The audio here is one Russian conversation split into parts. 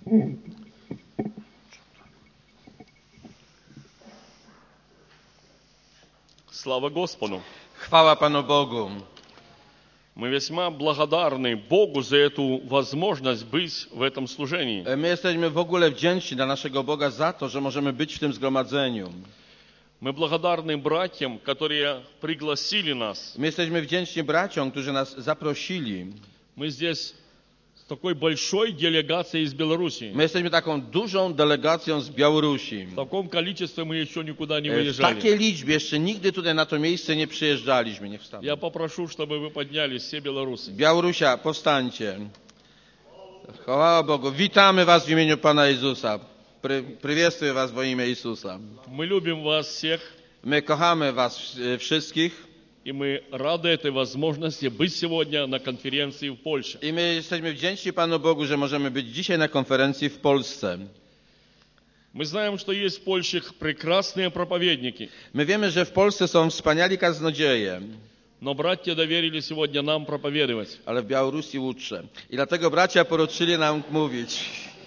Слава Господу! Chwała Panu Bogu. Мы весьма благодарны Богу за эту возможность быть в этом служении. My jesteśmy w ogóle wdzięczni dla naszego Boga za to, że możemy być w tym zgromadzeniu. Мы благодарны братьям, которые пригласили нас. My jesteśmy wdzięczni braciom, którzy nas zaprosili. Мы здесь с такой большой делегацией из Беларуси. My jesteśmy taką dużą delegacją z Białorusi. В таком количестве мы еще никуда не W выезжали. takiej liczbie jeszcze nigdy tutaj na to miejsce nie przyjeżdżaliśmy. Nie wstawmy. Я попрошу, чтобы вы поднялись, все белорусы. Białorusia, powstańcie. Chwała Bogu. Witamy was w imieniu Pana Jezusa. Przywieszczę was w imię Jezusa. Мы любим вас всех, My kochamy was wszystkich. и мы рады этой возможности быть сегодня на конференции в Польше. I my jesteśmy wdzięczni Panu Bogu, że możemy być dzisiaj na konferencji w Polsce. Мы знаем, что есть в Польше прекрасные проповедники. My wiemy, że w Polsce są wspaniali kaznodzieje, Но братья доверили сегодня нам проповедовать. ale w Białorusi łódźcze. I dlatego bracia poruczyli nam mówić.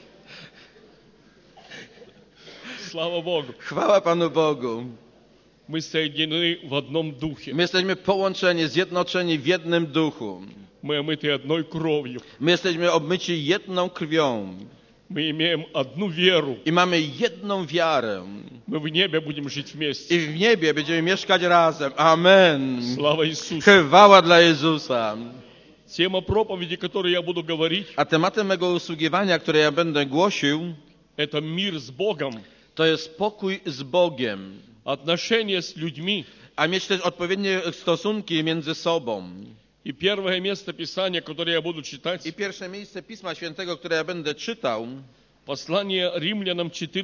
Слава Богу! Chwała Panu Bogu. Мы соединены в одном духе. My jesteśmy połączeni, zjednoczeni w jednym duchu. Мы омыты одной кровью. My jesteśmy obmyci jedną krwią. Мы имеем одну веру. I mamy jedną wiarę. Мы в небе будем жить вместе. I w niebie będziemy mieszkać razem. Amen. Слава Иисусу! Chwała dla Jezusa. Тема проповеди, которую я буду говорить, A tematem mego usługiwania, które ja będę głosił, это мир с Богом, to jest pokój z Bogiem. отношения с людьми. A mieć też odpowiednie stosunki między sobą. И первое место Писания, которое я буду читать, I pierwsze miejsce Pisma Świętego, które ja będę czytał, послание Римлянам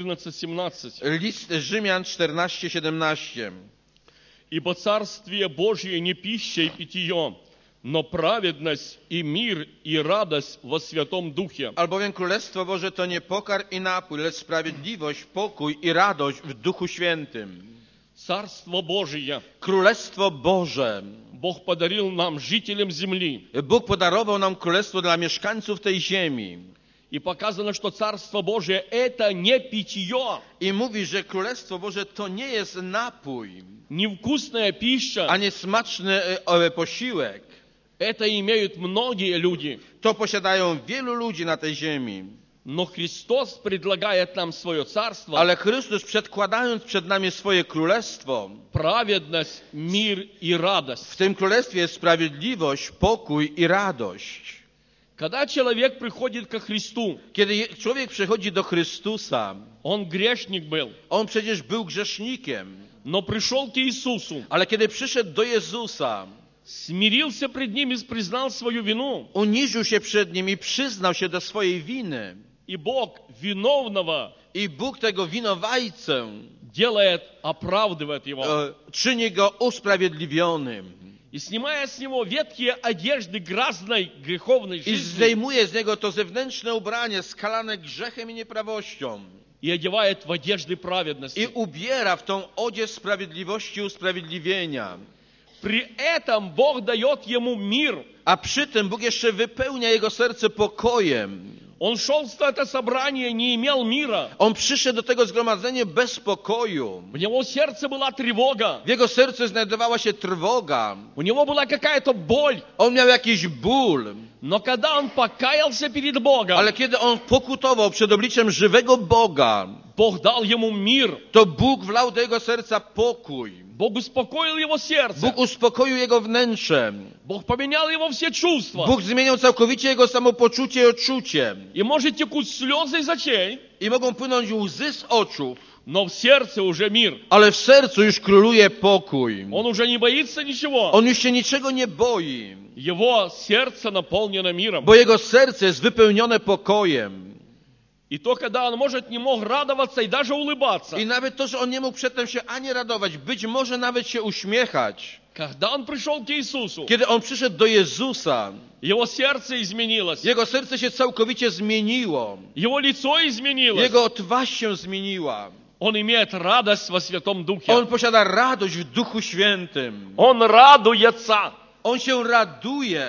14:17. list Rzymian 14:17. Ибо Царствие Божие не пища и питье, но праведность и мир и радость во Святом Духе. Albowiem Królestwo Boże to nie pokarm i napój, lecz sprawiedliwość, pokój i radość w Duchu Świętym. Царство Божие Królestwo Boże. Бог подарил нам, жителям земли. Bóg podarował nam królestwo dla mieszkańców tej ziemi. И показано, что Царство Божие это не питье, I mówi, że Królestwo Boże to nie jest napój, невкусная пища. a nie smaczny posiłek. Это имеют многие люди. To posiadają wielu ludzi na tej ziemi. Но Христос предлагает нам свое царство, Ale Chrystus, przedkładając przed nami swoje królestwo, праведность, мир и радость. w tym królestwie jest sprawiedliwość, pokój i radość. Когда человек приходит ко Христу, Kiedy człowiek przychodzi do Chrystusa, он грешник был, on przecież był grzesznikiem, но пришел к Иисусу, ale kiedy przyszedł do Jezusa, смирился пред Ним и признал свою вину. uniżył się przed Nim i przyznał się do swojej winy. И Бог виновного I Bóg tego winowajcę делает, оправдывает его. Czyni go usprawiedliwionym. И снимая с него ветхие одежды грязной, греховной I жизни, zdejmuje z niego to zewnętrzne ubranie skalane grzechem i nieprawością. и одевает в одежды праведности. I ubiera w tą odzież sprawiedliwości i usprawiedliwienia. При этом Бог дает ему мир. A przy tym Bóg jeszcze wypełnia jego serce pokojem. Он шел в это собрание, не имел мира. On przyszedł do tego zgromadzenia bez pokoju. У него в сердце была тревога. W jego sercu znajdowała się trwoga. У него была какая-то боль. On miał jakiś ból. Но когда он покаялся перед Богом, Ale kiedy on pokutował przed obliczem żywego Boga, Бог дал ему мир. to Bóg wlał do jego serca pokój. Бог успокоил его сердце. Bóg uspokoił jego wnętrze. Бог поменял его все чувства. Bóg zmieniał całkowicie jego samopoczucie i odczucie. И может текут слезы из очей, I mogą płynąć łzy z oczu, но в сердце уже мир. ale w sercu już króluje pokój. Он уже не боится ничего. On już się niczego nie boi, Его сердце наполнено миром. bo jego serce jest wypełnione pokojem. И то, когда он, может, не мог радоваться и даже улыбаться. I nawet to, że on nie mógł przedtem się ani radować, być może nawet się uśmiechać. Когда он пришел к Иисусу, Kiedy on przyszedł do Jezusa, его сердце изменилось. jego serce się całkowicie zmieniło. Его лицо изменилось. Jego twarz się zmieniła. Он имеет радость во Святом Духе. On posiada radość w Duchu Świętym. Он радуется. On się raduje.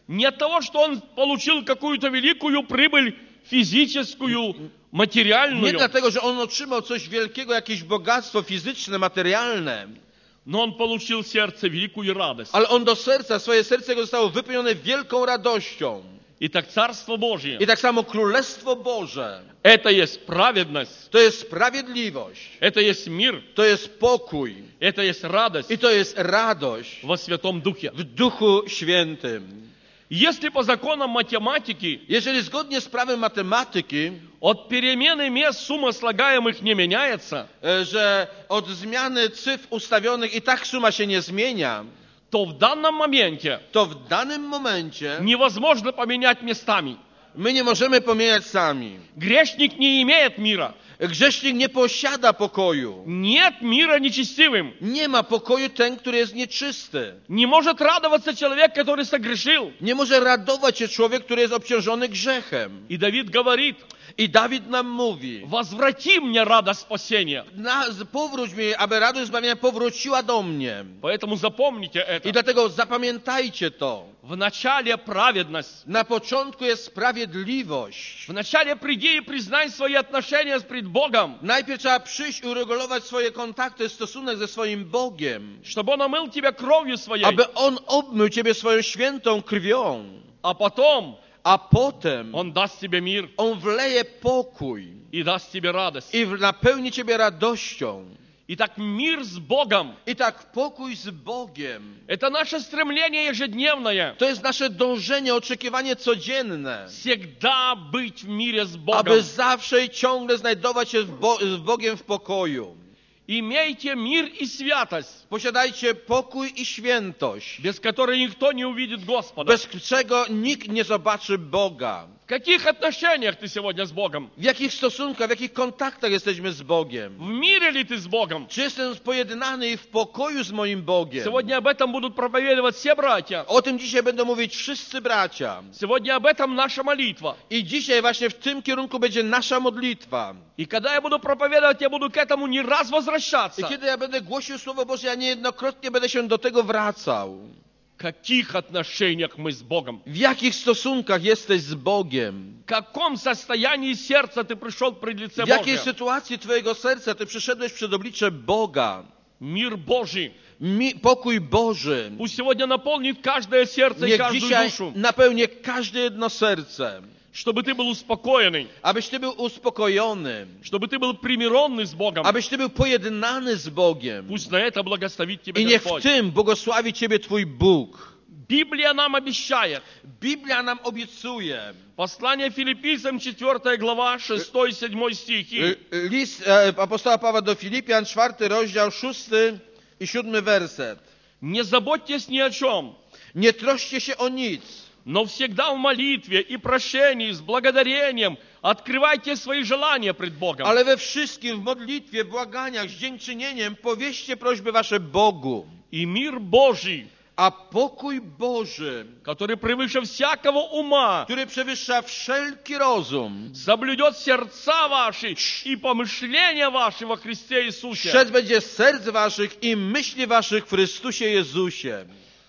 Не от того, что он получил какую-то великую прибыль физическую, Nie материальную, dlatego, że on otrzymał coś wielkiego, jakieś bogactwo fizyczne, materialne, но он получил в сердце великую радость. ale on do serca, swoje serce jego zostało wypełnione wielką radością. Итак, Царство Божие I tak samo Królestwo Boże – это есть праведность, to jest sprawiedliwość, это есть мир, to jest pokój это есть радость i to jest radość во Святом Духе. w Duchu Świętym. Если по законам математики Jeżeli zgodnie z prawem matematyki, от перемены мест сумма слагаемых не меняется, że od zmiany cyfr ustawionych i tak suma się nie zmienia, то в данном моменте to w danym momencie невозможно поменять местами. my nie możemy pomieniać sami. Грешник не имеет мира. Grzesznik nie posiada pokoju. Нет мира нечестивым. Nie ma pokoju ten, który jest nieczysty. Не может радоваться человек, который согрешил. Nie może radować się człowiek, który jest obciążony grzechem. И Давид говорит: I Dawid nam mówi, возврати мне радость спасения. powróć mi, aby radość zbawienia powróciła do mnie. Поэтому запомните I это. dlatego zapamiętajcie to. В начале праведность. Na początku jest sprawiedliwość. В начале приди и признай свои отношения пред Богом, Najpierw trzeba przyjść i uregulować swoje kontakty, stosunek ze swoim Bogiem. чтобы Он омыл тебя кровью своей. Aby On obmył ciebie swoją świętą krwią. А потом A potem Он даст тебе мир On wleje pokój и даст тебе радость. i napełni ciebie radością. Итак, мир с Богом I tak pokój z Bogiem. – это наше стремление ежедневное. To jest nasze dążenie, oczekiwanie codzienne. Всегда быть в мире с Aby Богом. zawsze i ciągle znajdować się z Bogiem w pokoju. Имейте мир и святость, Posiadajcie pokój i świętość, без которой никто не увидит Господа. bez czego nikt nie zobaczy Boga. В каких отношениях ты сегодня с Богом? W jakich stosunkach, w jakich kontaktach jesteśmy z Bogiem? В мире ли ты с Богом? Czy jestem pojednany i w pokoju z moim Bogiem? Сегодня об этом будут проповедовать все братья. O tym dzisiaj będą mówić wszyscy bracia. Сегодня об этом наша молитва. I dzisiaj właśnie w tym kierunku będzie nasza modlitwa. И когда я буду проповедовать, я буду к этому не раз I возвращаться. kiedy ja będę głosił Słowo Boże, ja niejednokrotnie będę się do tego wracał. В каких отношениях мы с Богом? W jakich stosunkach jesteś z Bogiem? В каком состоянии сердца ты пришел пред лице W jakiej Божие? sytuacji twojego serca ty przyszedłeś przed oblicze Boga? Мир Божий Pokój Boży пусть сегодня наполнит каждое сердце и niech каждую dzisiaj душу, napełni każde jedno serce. чтобы ты был успокоенный, Abyś ty był uspokojony. чтобы ты был примиренный с Богом. Abyś ty był pojednany z Bogiem. Пусть на это благословит тебя I niech w Господь. tym błogosławi ciebie twój Bóg. Библия нам обещает. Biblia nam obiecuje. Послание Филиппийцам, 4 глава, 6 и 7 стихи. List apostoła Pawła do Filipian, 4 rozdział, 6 i 7 werset. Не заботьтесь ни о чем, Nie troszcie się o nic, но всегда в молитве и прошении с благодарением открывайте свои желания пред Богом. ale we wszystkim w modlitwie, błaganiach, z dziękczynieniem powieście prośby wasze Bogu. И мир Божий, A pokój Boży, который превыше всякого ума, który przewyższa wszelki rozum, соблюдет сердца ваши и помышления ваши во Христе Иисусе. strzec będzie serc waszych i myśli waszych w Chrystusie Jezusie.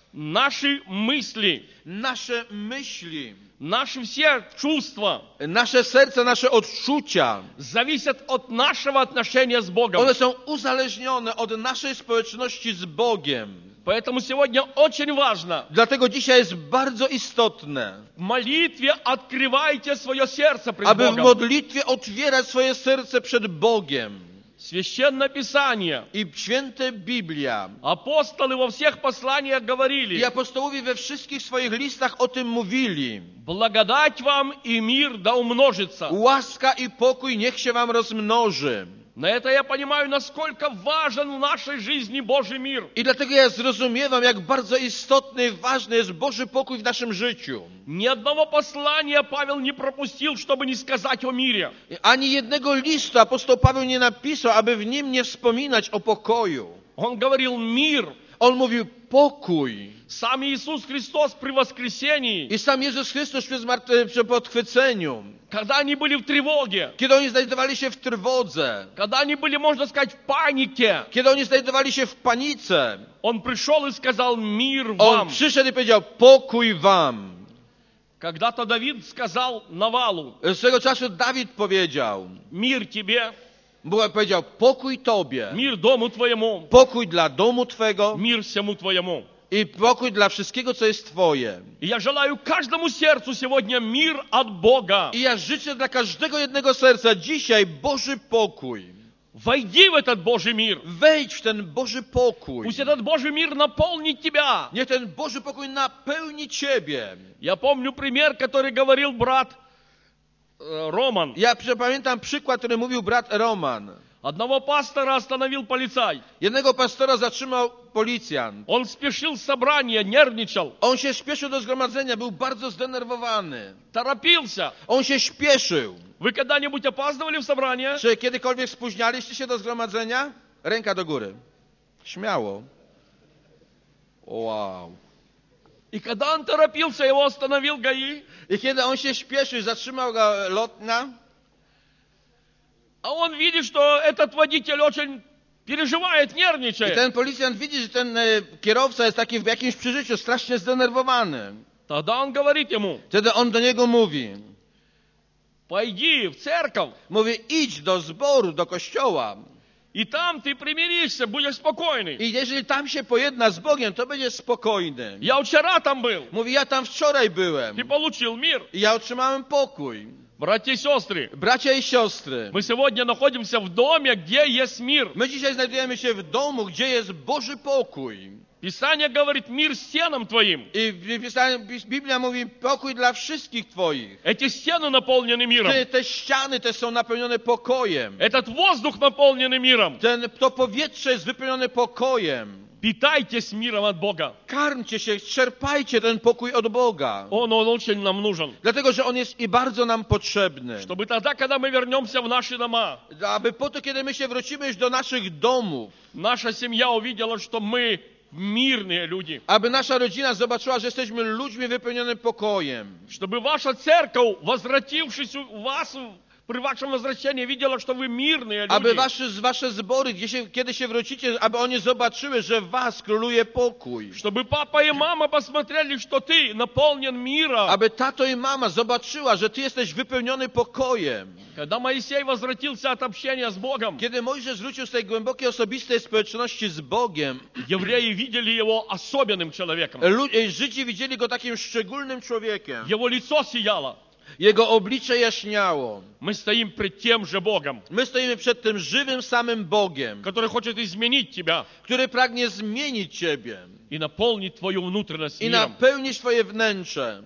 Наши мысли, Nasze myśli, наши все чувства nasze serca, nasze odczucia, зависят от нашего отношения с Богом. one są uzależnione od naszej społeczności z Bogiem. Поэтому сегодня очень важно Dlatego dzisiaj jest bardzo istotne, в молитве открывайте свое сердце пред aby w Богом. modlitwie otwierać swoje serce przed Bogiem. Священное Писание, I święte Biblia апостолы во всех посланиях i говорили: apostołowie we wszystkich swoich listach o tym mówili. благодать вам и мир да умножится. Łaska i pokój niech się wam rozmnoży. На это я понимаю, насколько важен в нашей жизни Божий мир. I dlatego ja zrozumiewam, jak bardzo istotny i ważny jest Boży pokój w naszym życiu. Ни одного послания Павел не пропустил, чтобы не сказать о мире. Ani jednego listu apostoł Paweł nie napisał, aby w nim nie wspominać o pokoju. Он говорил мир. On mówił pokój. Сам Иисус Христос при воскресении, I sam Jezus Chrystus przy podchwyceniu, когда они были в тревоге, kiedy oni znajdowali się w trwodze, когда они были, можно сказать, в панике, kiedy oni znajdowali się w panice, Он пришел и сказал: мир On вам. przyszedł i powiedział pokój wam. Когда-то Давид сказал Навалу: Swego czasu Dawid powiedział, мир тебе, powiedział, pokój Tobie, мир дому твоему, pokój dla domu Twego мир всему твоему. i pokój dla wszystkiego, co jest Twoje. И я желаю каждому сердцу сегодня мир от Бога. I ja życzę dla każdego jednego serca dzisiaj Boży pokój. Войди в этот Божий мир. Wejdź w ten Boży pokój. Пусть этот Божий мир наполнит тебя. Niech ten Boży pokój napełni Ciebie. Я помню пример, который говорил брат Роман. Ja pamiętam przykład, który mówił brat Roman. Одного пастора остановил полицай. Jednego pastora zatrzymał policjant. Он спешил с собрания, нервничал, On się śpieszył do zgromadzenia, był bardzo zdenerwowany. торопился. On się śpieszył. Вы когда-нибудь опаздывали в собрание? Czy kiedykolwiek spóźnialiście się do zgromadzenia? Ręka do góry. Śmiało. Wow. И когда он торопился, его остановил ГАИ. I kiedy on się śpieszył, zatrzymał go lotna. А он видит, что этот водитель очень переживает, I нервничает. ten policjant widzi, że ten kierowca jest taki w jakimś przeżyciu strasznie zdenerwowany. Тогда он говорит ему: Wtedy on do niego mówi. пойди в церковь, Mówi, idź do zboru, do kościoła. и там ты примиришься, будешь спокойный. I jeżeli tam się pojedna z Bogiem, to będziesz spokojny. Я вчера там был. Mówi, ja tam wczoraj byłem. Ты получил мир. I ja otrzymałem pokój. Братья и сестры, Bracia i siostry, мы сегодня находимся в доме, где есть мир. my dzisiaj znajdujemy się w domu, gdzie jest Boży pokój. Писание говорит: мир стенам твоим. I Biblia mówi, pokój dla wszystkich Twoich. Эти стены наполнены миром. Te ściany te są napełnione pokojem. Этот воздух наполнен миром. To powietrze jest wypełnione pokojem. Питайтесь миром от Бога. Karmcie się, czerpajcie ten pokój od Boga. Он очень нам нужен. Dlatego, że On jest i bardzo nam potrzebny. Чтобы тогда, когда мы вернемся в наши дома, Aby po to, kiedy my się wrócimy już do naszych domów, наша семья увидела, что мы мирные люди. aby nasza rodzina zobaczyła, że jesteśmy ludźmi wypełnionym pokojem. Чтобы ваша церковь, возвратившись у вас, при вашем возвращении, видела, что вы мирные люди. Aby wasze zbory, kiedy się wrócicie, aby oni zobaczyły, że w was króluje pokój. Чтобы папа и мама посмотрели, что ты наполнен миром. Aby tato i mama zobaczyła, że ty jesteś wypełniony pokojem. Когда Моисей возвратился от общения с Богом, Kiedy Mojżesz wrócił z tej głębokiej, osobistej społeczności z Bogiem, евреи видели его особенным человеком. Żydzi widzieli go takim szczególnym człowiekiem. Его лицо сияло. Jego oblicze jaśniało. Мы стоим пред тем же Богом, My stoimy przed tym żywym samym Bogiem, который хочет изменить тебя który pragnie zmienić ciebie и наполнить твою внутренность i миром. napełnić twoje wnętrze.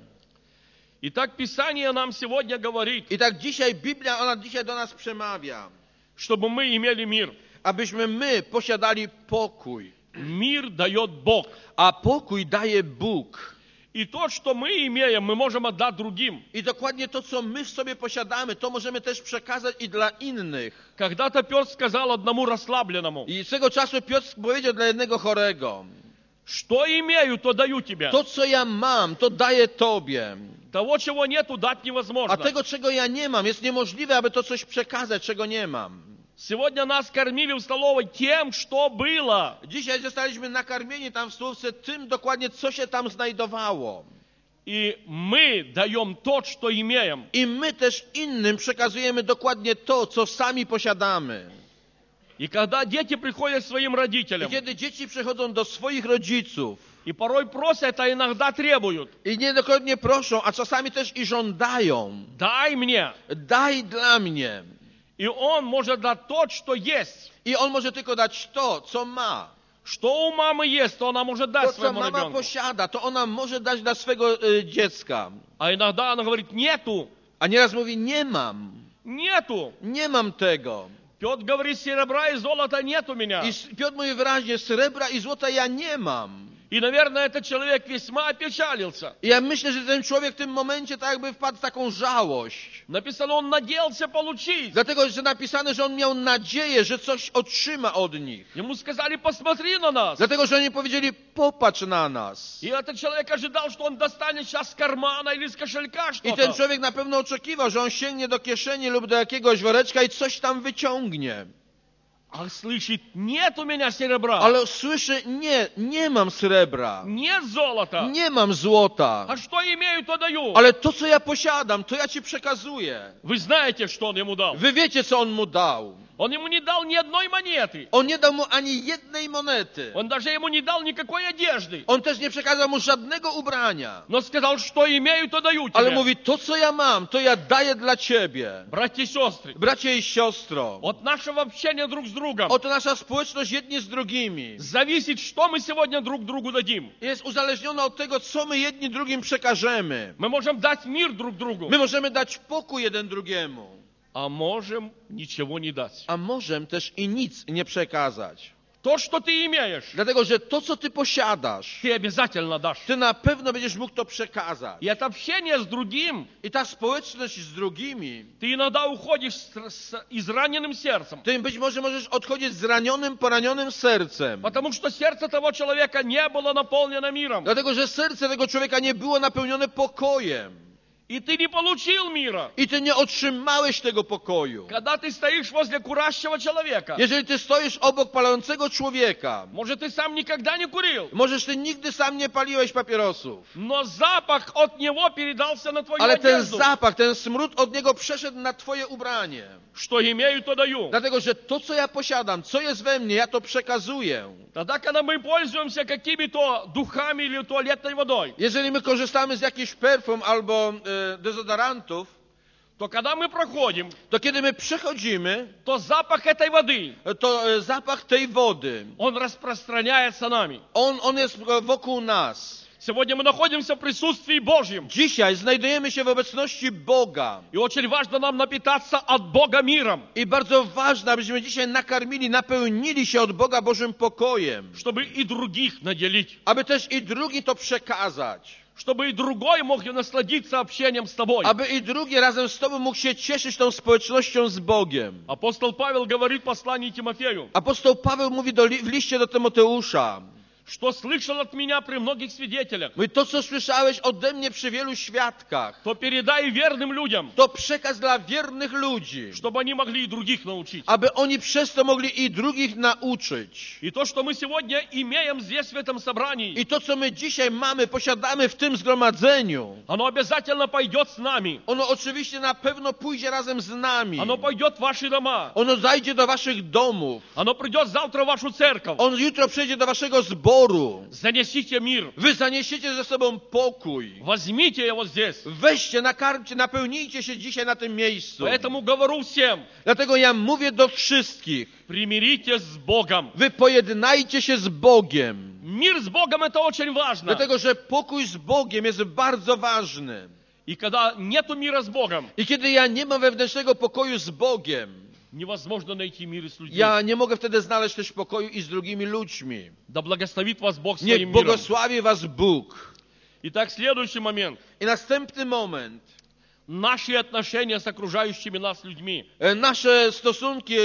Итак, Писание нам сегодня говорит, I tak dzisiaj Biblia, ona dzisiaj do nas przemawia, чтобы мы имели мир. abyśmy my posiadali pokój. Мир дает Бог. A pokój daje Bóg. И то, что мы имеем, мы можем отдать другим. I dokładnie to, co my w sobie posiadamy, to możemy też przekazać i dla innych. Когда-то Петр сказал одному расслабленному: I swego czasu Piotr powiedział dla jednego chorego, что имею, то даю тебе. to, co ja mam, to daję Tobie. Того, чего нету, дать невозможно. A tego, czego ja nie mam, jest niemożliwe, aby to coś przekazać, czego nie mam. Сегодня нас кормили в столовой тем, что было. Dzisiaj zostaliśmy nakarmieni tam w stołówce tym dokładnie, co się tam znajdowało. И мы даем то, что имеем. I my też innym przekazujemy dokładnie to, co sami posiadamy. И когда дети приходят к своим I родителям, kiedy dzieci przychodzą do swoich rodziców и порой просят, а иногда требуют: i niedokrotnie proszą, a czasami też i żądają, дай мне. daj dla mnie. И он может дать то, что есть. I on może tylko dać to, co ma. Что у мамы есть, то она может дать To, co своему mama ребенку. posiada, to ona może dać dla swego dziecka. А иногда она говорит: нету, A nieraz mówi, nie mam. нету. Nie mam tego. Петр говорит: серебра и золота нет у меня. I Piotr mówi wyraźnie, srebra i złota ja nie mam. И, наверное, этот человек весьма опечалился. I ja myślę, że ten człowiek w tym momencie tak jakby wpadł w taką żałość. Написано, он надеялся получить. Dlatego, że napisane, że on miał nadzieję, że coś otrzyma od nich. Ему сказали: посмотри на нас. Dlatego, że oni powiedzieli, popatrz na nas. И этот человек ожидал, что он достанет сейчас с кармана или с кошелька I ten что-то. człowiek na pewno oczekiwał, że on sięgnie do kieszeni lub do jakiegoś woreczka i coś tam wyciągnie. А слышит, нет у меня серебра, Ale słyszy, nie mam srebra, нет золота. nie mam złota, А что имею, то даю. ale to, co ja posiadam, to ja ci przekazuję. Вы знаете, что он ему дал? Wy wiecie, co on mu dał. Он ему не дал ни одной монеты. On nie dał mu ani jednej monety. Он даже ему не дал никакой одежды. On też nie przekazał mu żadnego ubrania. Но сказал, что имею, то даю Ale тебе. mówi, to, co ja mam, to ja daję dla ciebie. Братья и сестры, Bracie i siostro, от нашего общения друг с другом oto nasza społeczność jedni z drugimi зависит, что мы сегодня друг другу дадим. jest uzależniona od tego, co my jedni drugim przekażemy. Мы можем дать мир друг другу, My możemy dać pokój jeden drugiemu, а можем ничего не дать. a możemy też i nic nie przekazać. То, что ты имеешь, Dlatego, że to, co ty posiadasz, ты обязательно дашь. ty na pewno będziesz mógł to przekazać. И это общение с другим, I ta społeczność z drugimi, ты иногда уходишь с израненным сердцем. ty być może możesz odchodzić zranionym, poranionym sercem. Потому что сердце того человека не было наполнено миром. Dlatego, że serce tego człowieka nie było napełnione pokojem. И ты не получил мира. I ty nie otrzymałeś tego pokoju. Когда ты стоишь возле курящего человека, Jeżeli ty stoisz obok palącego człowieka, может, ты сам никогда не курил, możesz ty nigdy sam nie paliłeś papierosów, но запах от него передался на твою ale ten одежду. zapach, ten smród od niego przeszedł na twoje ubranie. Что имею, то даю. Dlatego, że to, co ja posiadam, co jest we mnie, ja to przekazuję. Тогда, когда мы пользуемся какими-то духами или туалетной водой, Jeżeli my korzystamy z jakichś perfum albo dezodorantów, то когда мы проходим, to kiedy my przechodzimy, то запах этой воды, to zapach tej wody, он распространяется нами. on jest wokół nas. Сегодня мы находимся в присутствии Божьем. Dzisiaj znajdujemy się w obecności Boga. И очень важно нам напитаться от Бога миром, I bardzo ważne, abyśmy dzisiaj nakarmili, napełnili się od Boga Bożym pokojem. чтобы и других наделить. Aby też i drugi to przekazać. Чтобы и другой мог насладиться общением с тобой. Aby i drugi razem z Tobą mógł się cieszyć tą społecznością z Bogiem. Апостол Павел говорит в послании Тимофею, Apostoł Paweł mówi w liście do Tymoteusza. что слышал от меня при многих свидетелях, Mówi, to co słyszałeś ode mnie przy wielu świadkach, то передай верным людям, to przekaz dla wiernych ludzi. чтобы они могли и других научить. Aby oni przez to mogli i drugich nauczyć. И то, что мы сегодня имеем здесь в этом собрании, I to co my dzisiaj mamy, posiadamy w tym zgromadzeniu, оно обязательно пойдет с нами. ono oczywiście na pewno pójdzie razem z nami. Оно пойдет в ваши дома. Ono zajdzie do waszych domów. Оно придет завтра в вашу церковь. On jutro przyjdzie do waszego zboru. Занесите мир. Wy zaniesiecie ze sobą pokój. Возьмите его здесь. Weźcie, nakarmcie, napełnijcie się dzisiaj na tym miejscu. Поэтому говорю всем, Dlatego ja mówię do wszystkich. примиритесь с Богом. Wy pojednajcie się z Bogiem. Мир с Богом это очень важно. Dlatego, że pokój z Bogiem jest bardzo ważny. И когда нету мира с Богом, I kiedy ja nie mam wewnętrznego pokoju z Bogiem, невозможно найти мир с людьми. ja nie mogę wtedy znaleźć też pokoju i z drugimi ludźmi. Да благословит вас Бог Niech своим миром. błogosławi was Bóg. Итак, следующий момент. I następny moment. Наши отношения с окружающими нас людьми. Nasze stosunki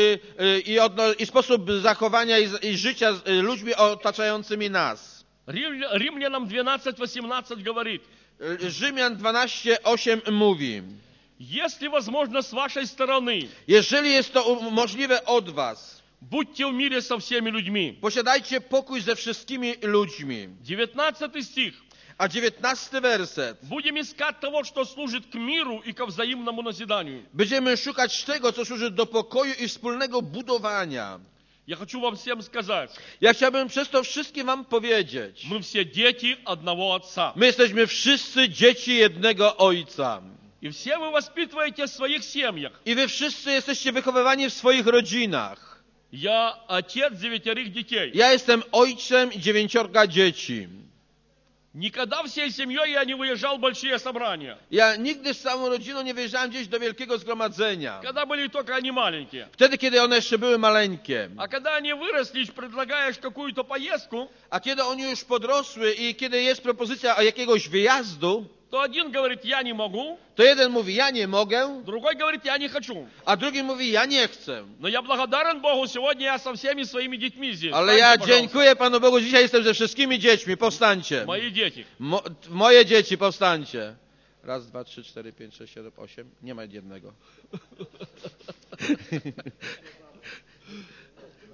i sposób zachowania i życia z ludźmi otaczającymi nas. Римлянам 12:18 говорит, Rzymian 12:8 mówi: если возможно с вашей стороны, jeżeli jest to możliwe od was, будьте в мире со всеми людьми. posiadajcie pokój ze wszystkimi ludźmi. 19 стих. A 19 werset. Будем искать того, что служит к миру и ко взаимному назиданию. Będziemy szukać tego, co służy do pokoju i wspólnego budowania. Я хочу вам всем сказать, Ja chciałbym przez to wszystkim wam powiedzieć. мы все дети одного Отца. My jesteśmy wszyscy dzieci jednego Ojca. И все вы воспитываете в своих семьях. I wy wszyscy jesteście wychowywani w swoich rodzinach. Я отец 9 детей. Ja jestem ojcem 9 dzieci. Никогда всей семьей я не выезжал в большие собрания. Ja nigdy z całą rodziną nie wyjeżdżałem gdzieś do wielkiego zgromadzenia. Когда были только они маленькие. Wtedy, kiedy one jeszcze były maleńkie. А когда они выросли, предлагаешь какую-то поездку, A kiedy oni już podrosły i kiedy jest propozycja jakiegoś wyjazdu, то один говорит, я не могу, to jeden mówi, ja nie mogę, другой говорит, я не хочу. a drugi mówi, ja nie chcę. Но я благодарен Богу, сегодня я со всеми своими детьми здесь. Ale Встаньте, ja пожалуйста. dziękuję Panu Bogu, dzisiaj jestem ze wszystkimi dziećmi, powstańcie. Мои дети. Moje dzieci, powstańcie. 1, 2, 3, 4, 5, 6, 7, 8. Nie ma jednego.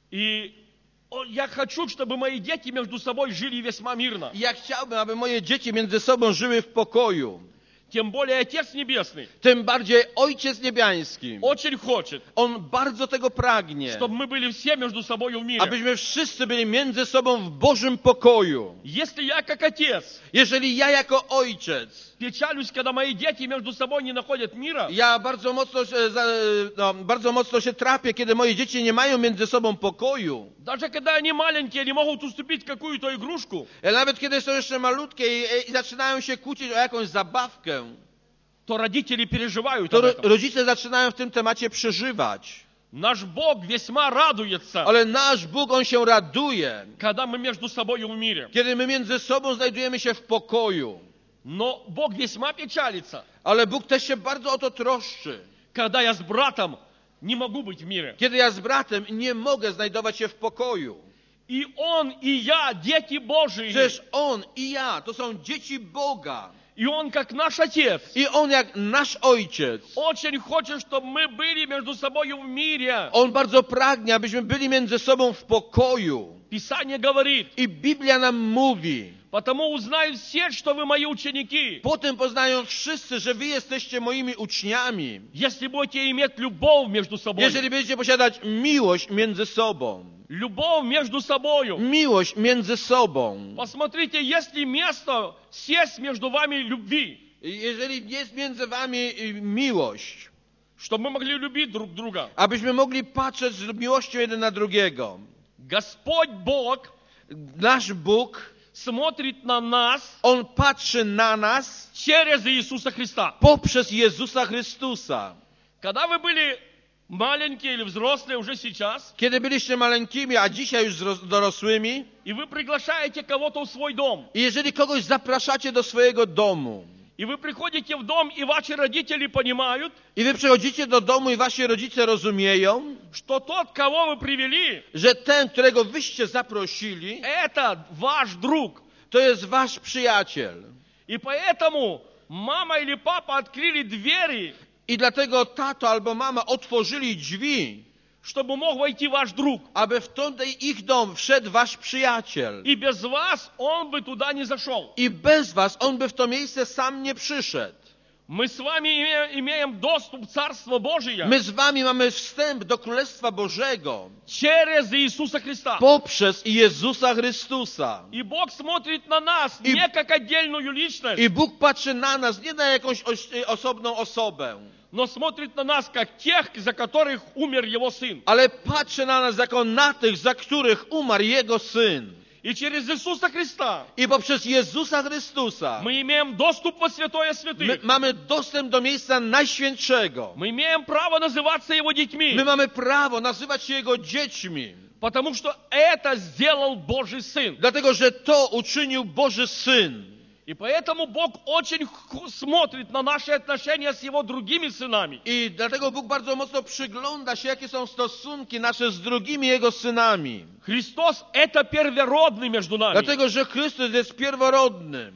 И я хочу, чтобы мои дети между собой жили весьма мирно. I ja chciałbym, aby moje dzieci między sobą żyły w pokoju. Тем более Отец Небесный Tym bardziej Ojciec Niebiański. очень хочет, On bardzo tego pragnie, чтобы мы были все между собой в мире. abyśmy wszyscy byli między sobą w Bożym pokoju. Если я как отец Jeżeli ja jako ojciec, печалюсь, когда мои дети между собой не находят мира, ja bardzo mocno się trapię, kiedy moje dzieci nie mają między sobą pokoju. даже когда они маленькие, они могут уступить какую-то игрушку, Nawet kiedy są jeszcze malutkie i zaczynają się kłócić o jakąś zabawkę, то родители переживают to об этом. rodzice zaczynają w tym temacie przeżywać. Наш Бог весьма радуется, Ale nasz Bóg, On się raduje, когда мы между собой в мире. kiedy my między sobą znajdujemy się w pokoju. Но Бог весьма печалится, Ale Bóg też się bardzo o to troszczy. когда я с братом не могу быть в мире. Kiedy ja z bratem nie mogę znajdować się w pokoju. И Он, и я, дети Божии. Przecież On i ja to są dzieci Boga. И Он, как наш Отец, I On jak nasz Ojciec. очень хочет, чтобы мы были между собой в мире. On bardzo pragnie, abyśmy byli między sobą w pokoju. Писание говорит, I Biblia nam mówi, потому узнают все, что вы мои ученики, potem poznają wszyscy, że wy jesteście moimi uczniami, если будете иметь любовь между собой. jeżeli będziecie posiadać miłość między sobą. Любовь между собой. Miłość między sobą. Посмотрите, есть ли место сесть между вами любви, I jeżeli jest między wami miłość, чтобы мы могли любить друг друга. abyśmy mogli patrzeć z miłością jeden na drugiego. Господь Бог Nasz Bóg, смотрит на нас On patrzy na nas через Иисуса Христа. poprzez Jezusa Chrystusa. Когда вы были маленькие или взрослые уже сейчас, Kiedy byliście maleńkimi, a dzisiaj już dorosłymi, и вы приглашаете кого-то в свой дом, i jeżeli kogoś zapraszacie do swojego domu, и вы приходите в дом, и ваши родители понимают, i wy przychodzicie do domu i wasi rodzice rozumieją, что тот, кого вы привели, że ten, którego wyście zaprosili, это ваш друг. to jest wasz przyjaciel. И поэтому мама или папа открыли двери, I dlatego tato albo mama otworzyli drzwi, чтобы мог войти ваш друг. aby w ten ich dom wszedł wasz przyjaciel. И без вас он бы туда не зашел. I bez was on by w to miejsce sam nie przyszedł. Мы с вами имеем доступ в Царство Божие My z wami mamy wstęp do Królestwa Bożego через Иисуса Христа. poprzez Jezusa Chrystusa. И Бог смотрит на нас И- не как отдельную личность, I Bóg patrzy na nas nie na jakąś osobną osobę, но смотрит на нас как тех, за которых умер Его Сын. ale patrzy na nas jako na tych, za których umarł Jego Syn. И через Иисуса Христа I poprzez Jezusa Chrystusa мы имеем доступ во Святое my Святых. mamy dostęp do miejsca Najświętszego. Мы имеем право называться Его детьми, My mamy prawo nazywać się Jego dziećmi, потому что это сделал Божий Сын. dlatego że to uczynił Boży Syn. И поэтому Бог очень смотрит на наши отношения с Его другими сынами. I dlatego Bóg bardzo mocno przygląda się, jakie są stosunki nasze z drugimi Jego synami. Христос – это первородный между нами. Dlatego, że Chrystus jest pierworodnym.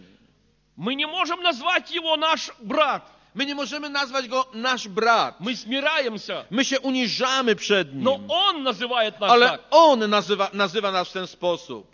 Мы не можем назвать Его наш брат. My nie możemy nazwać Go nasz brat. Мы смираемся. My się uniżamy przed Nim. Но Он называет нас Ale так. On nazywa nas w ten sposób.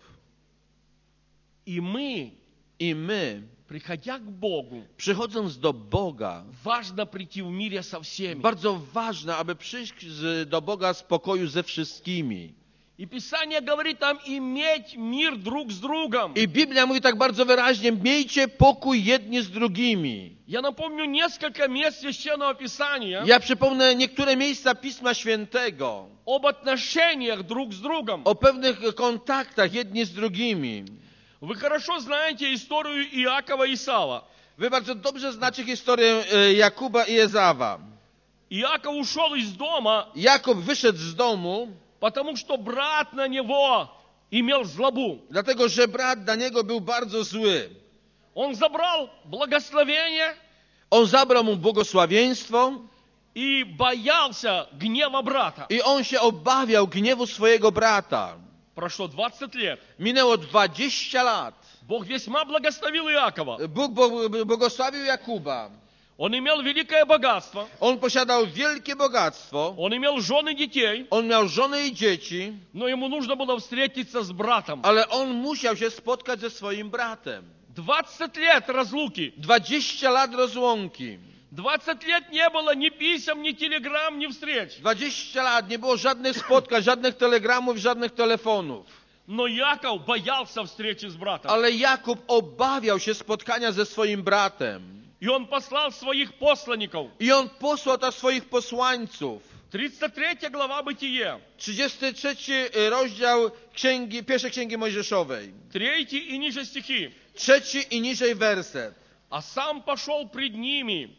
И мы, I my, приходя к Богу, przychodząc do Boga, важно прийти в мире со всеми. bardzo ważne, aby przyjść do Boga z pokoju ze wszystkimi. И Писание говорит нам иметь мир друг с другом. I Biblia mówi tak bardzo wyraźnie, miejcie pokój jedni z drugimi. Я напомню несколько мест Священного Писания Ja przypomnę niektóre miejsca Pisma Świętego об отношениях друг с другом. o pewnych kontaktach jedni z drugimi. Вы хорошо знаете историю Иакова и Исава. Wy bardzo dobrze znacie historię Jakuba i Ezawa. Иаков ушел из дома, Jakub wyszedł z domu, потому что брат на него имел злобу. dlatego że brat dla niego był bardzo zły. Он забрал благословение On zabrał mu błogosławieństwo и боялся гнева брата. i on się obawiał gniewu swojego brata. Прошло 20 лет. Minęło 20 lat. Бог весьма благословил Иакова. Bóg błogosławił Jakuba. Он имел великое богатство, On posiadał wielkie bogactwo, он имел жены детей, on miał żonę i dzieci, но ему нужно было встретиться с братом. ale on musiał się spotkać ze swoim bratem. 20 лет разлуки. 20 lat rozłąki. 20 лет не было ни писем, ни телеграмм, ни встреч. 20 lat nie było żadnych spotkań, żadnych telegramów, żadnych telefonów. Но Яков боялся встречи с братом. Ale Jakub obawiał się spotkania ze swoim bratem. И он послал своих посланников. I on posłał tam swoich posłańców. 33 глава Бытие. 33 rozdział pierwszej księgi Mojżeszowej. 3 и ниже стихи. 3 i niżej werset. А сам пошел пред ними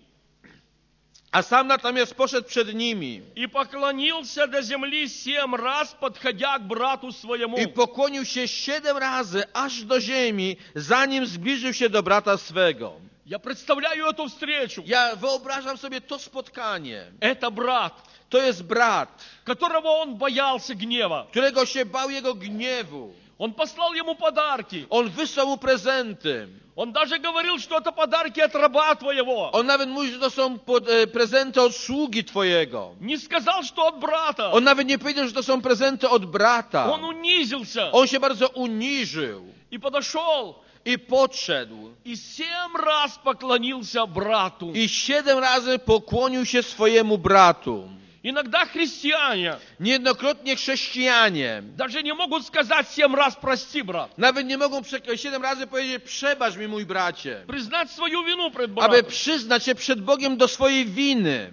A sam natomiast poszedł przed nimi и поклонился до земли 7 раз, подходя к брату своему. i pokłonił się 7 razy aż do ziemi, zanim zbliżył się do brata swego. Я представляю эту встречу. Ja wyobrażam sobie to spotkanie. Это брат, To jest brat, которого он боялся гнева. którego się bał jego gniewu. Он послал ему подарки. On wysłał mu prezenty. Он даже говорил, что это подарки от раба твоего. On nawet mówi, że to są prezenty od sługi twojego. Не сказал, что от брата. On nawet nie powiedział, że to są prezenty od brata. Он унизился On się bardzo uniżył и подошел. i podszedł. И 7 раз поклонился брату. I 7 razy pokłonił się swojemu bratu. Иногда христиане Niejednokrotnie chrześcijanie даже не могут сказать 7 раз «прости, брат». nawet nie mogą 7 razy powiedzieć: przebacz mi, mój bracie. Признать свою вину пред Aby братом. przyznać się przed Bogiem do swojej winy.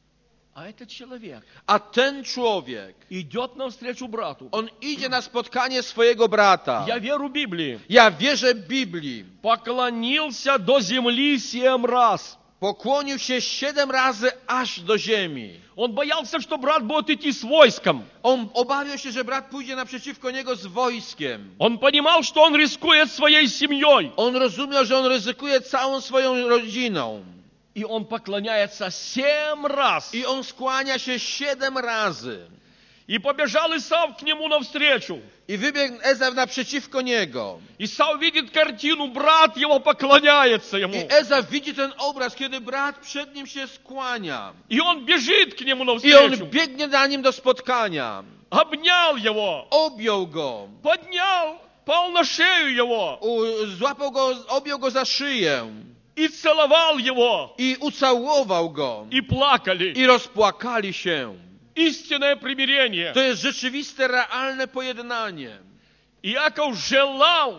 А этот человек A ten człowiek, идет навстречу брату. on idzie na spotkanie swojego brata. Я веру Библии. Ja wierzę Biblii. Поклонился до земли 7 раз. Pokłonił się 7 razy aż do ziemi. Он боялся, что брат будет идти с войском. On obawiał się, że brat pójdzie naprzeciwko niego z wojskiem. Он понимал, что он рискует своей семьей. On rozumiał, że on ryzykuje całą swoją rodziną. И он поклоняется 7 раз. I on skłania się 7 razy. И побежал Исав к нему навстречу. I wybiegł Ezau naprzeciwko niego. Исав видит картину, брат его поклоняется ему. I Ezau widzi ten obraz, kiedy brat przed nim się skłania. И он бежит к нему I on навстречу. biegnie za nim do spotkania. Обнял его. Objął go. Поднял, пал на шею его. Złapał go, objął go za szyję. И целовал его. I ucałował go. И плакали. I rozpłakali się. Истинное примирение. To jest rzeczywiste, realne pojednanie. Иаков желал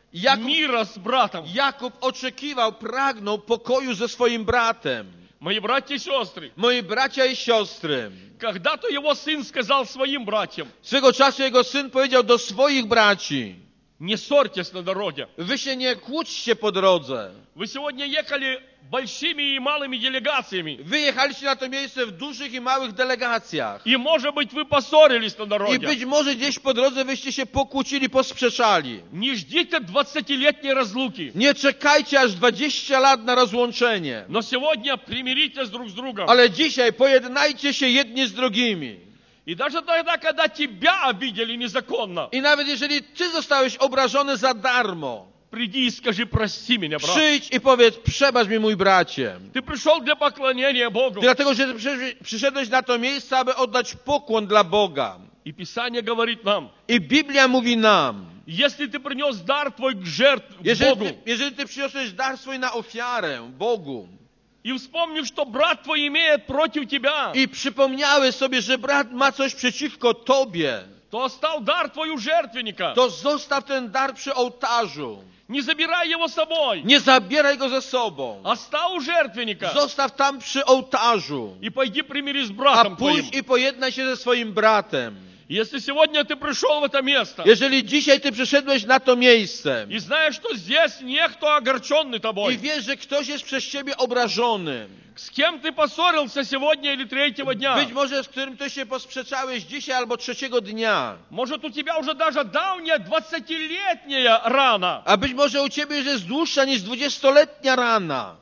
мира с братом. Jakub oczekiwał, pragnął pokoju ze swoim bratem. Мои братья и сестры, Moi bracia i siostry, когда-то его сын сказал своим братьям: swego czasu jego syn powiedział do swoich braci: не ссорьтесь на дороге. wy się nie kłóćcie po drodze. Вы сегодня ехали большими и малыми делегациями. Wy jechaliście na to miejsce w dużych i małych delegacjach. И, может быть, вы поссорились на I дороге. być może gdzieś po drodze wyście się pokłócili, posprzeczali. Не ждите 20-летней разлуки. Nie czekajcie aż 20 lat na rozłączenie. Но сегодня примиритесь друг с другом. Ale dzisiaj pojednajcie się jedni z drugimi. И даже тогда, когда тебя обидели незаконно, I nawet jeżeli ty zostałeś obrażony za darmo, приди и скажи: прости меня, брат. przyjdź i powiedz: przebacz mi, mój bracie. Ты пришел для поклонения Богу. Dlatego, że przyszedłeś na to miejsce, aby oddać pokłon dla Boga. И Писание говорит нам: I Biblia mówi nam: если ты принес дар твой к жертве Богу, jeżeli ty przyniosłeś dar swój na ofiarę Bogu и вспомнишь, что брат твой имеет против тебя, i przypomniałeś sobie, że brat ma coś przeciwko tobie, то оставь дар твой у жертвенника. to zostaw ten dar przy ołtarzu. Не забирай его с собой. Nie zabieraj go ze sobą. Оставь у жертвенника. Zostaw tam przy ołtarzu. И пойди примирись с A братом твоим. pójdź i pojednaj się ze swoim bratem. Если сегодня ты пришел в это место Jeżeli dzisiaj ty przyszedłeś na to miejsce и знаешь, что здесь некто огорченный i тобой, wiesz, że ktoś jest przez ciebie obrażony, с кем ты поссорился сегодня или третьего дня, być może z którym ty się posprzeczałeś dzisiaj albo trzeciego dnia, может, у тебя уже даже давняя 20-летняя рана, a być może u ciebie już jest dłuższa niż 20-letnia rana,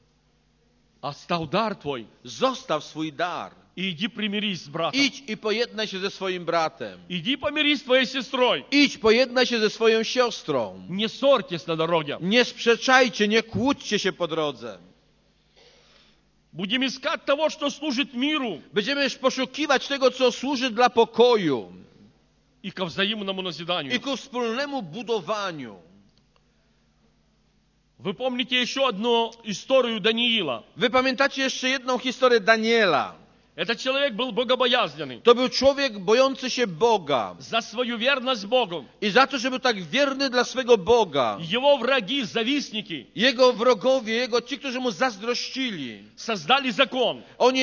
оставь дар твой zostaw swój dar. и иди примирись с братом. Idź i pojednaj się ze swoim bratem. Иди помирись с твоей сестрой. Idź, pojednaj się ze swoją siostrą. Не ссорьтесь на дороге. Nie sprzeczajcie, nie kłóćcie się po drodze. Будем искать того, что служит миру Będziemy poszukiwać tego, co służy dla pokoju и ко взаимному назиданию. i ku wspólnemu budowaniu. Вы помните еще одну историю Даниила? Wy pamiętacie jeszcze jedną historię Daniela. Этот человек был богобоязненный. To był człowiek bojący się Boga. За свою верность Богу. I za to, że był tak wierny dla swego Boga. Его враги, завистники, Jego wrogowie, ci, którzy mu zazdrościli, создали закон. oni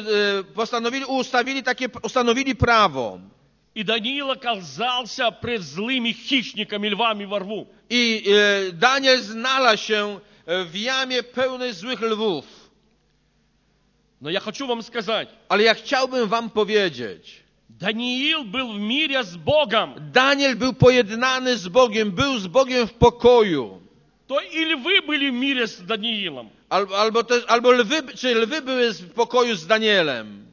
ustanowili prawo. И Даниил оказался пред злыми хищниками, львами во рву. I Daniel znalazł się w jamie pełnej złych lwów. Но я хочу вам сказать, Ale ja chciałbym wam powiedzieć, Даниил был в мире с Богом. Daniel był pojednany z Bogiem, był z Bogiem w pokoju. То или вы были в мире с Даниилом, Albo lwy były w pokoju z Danielem.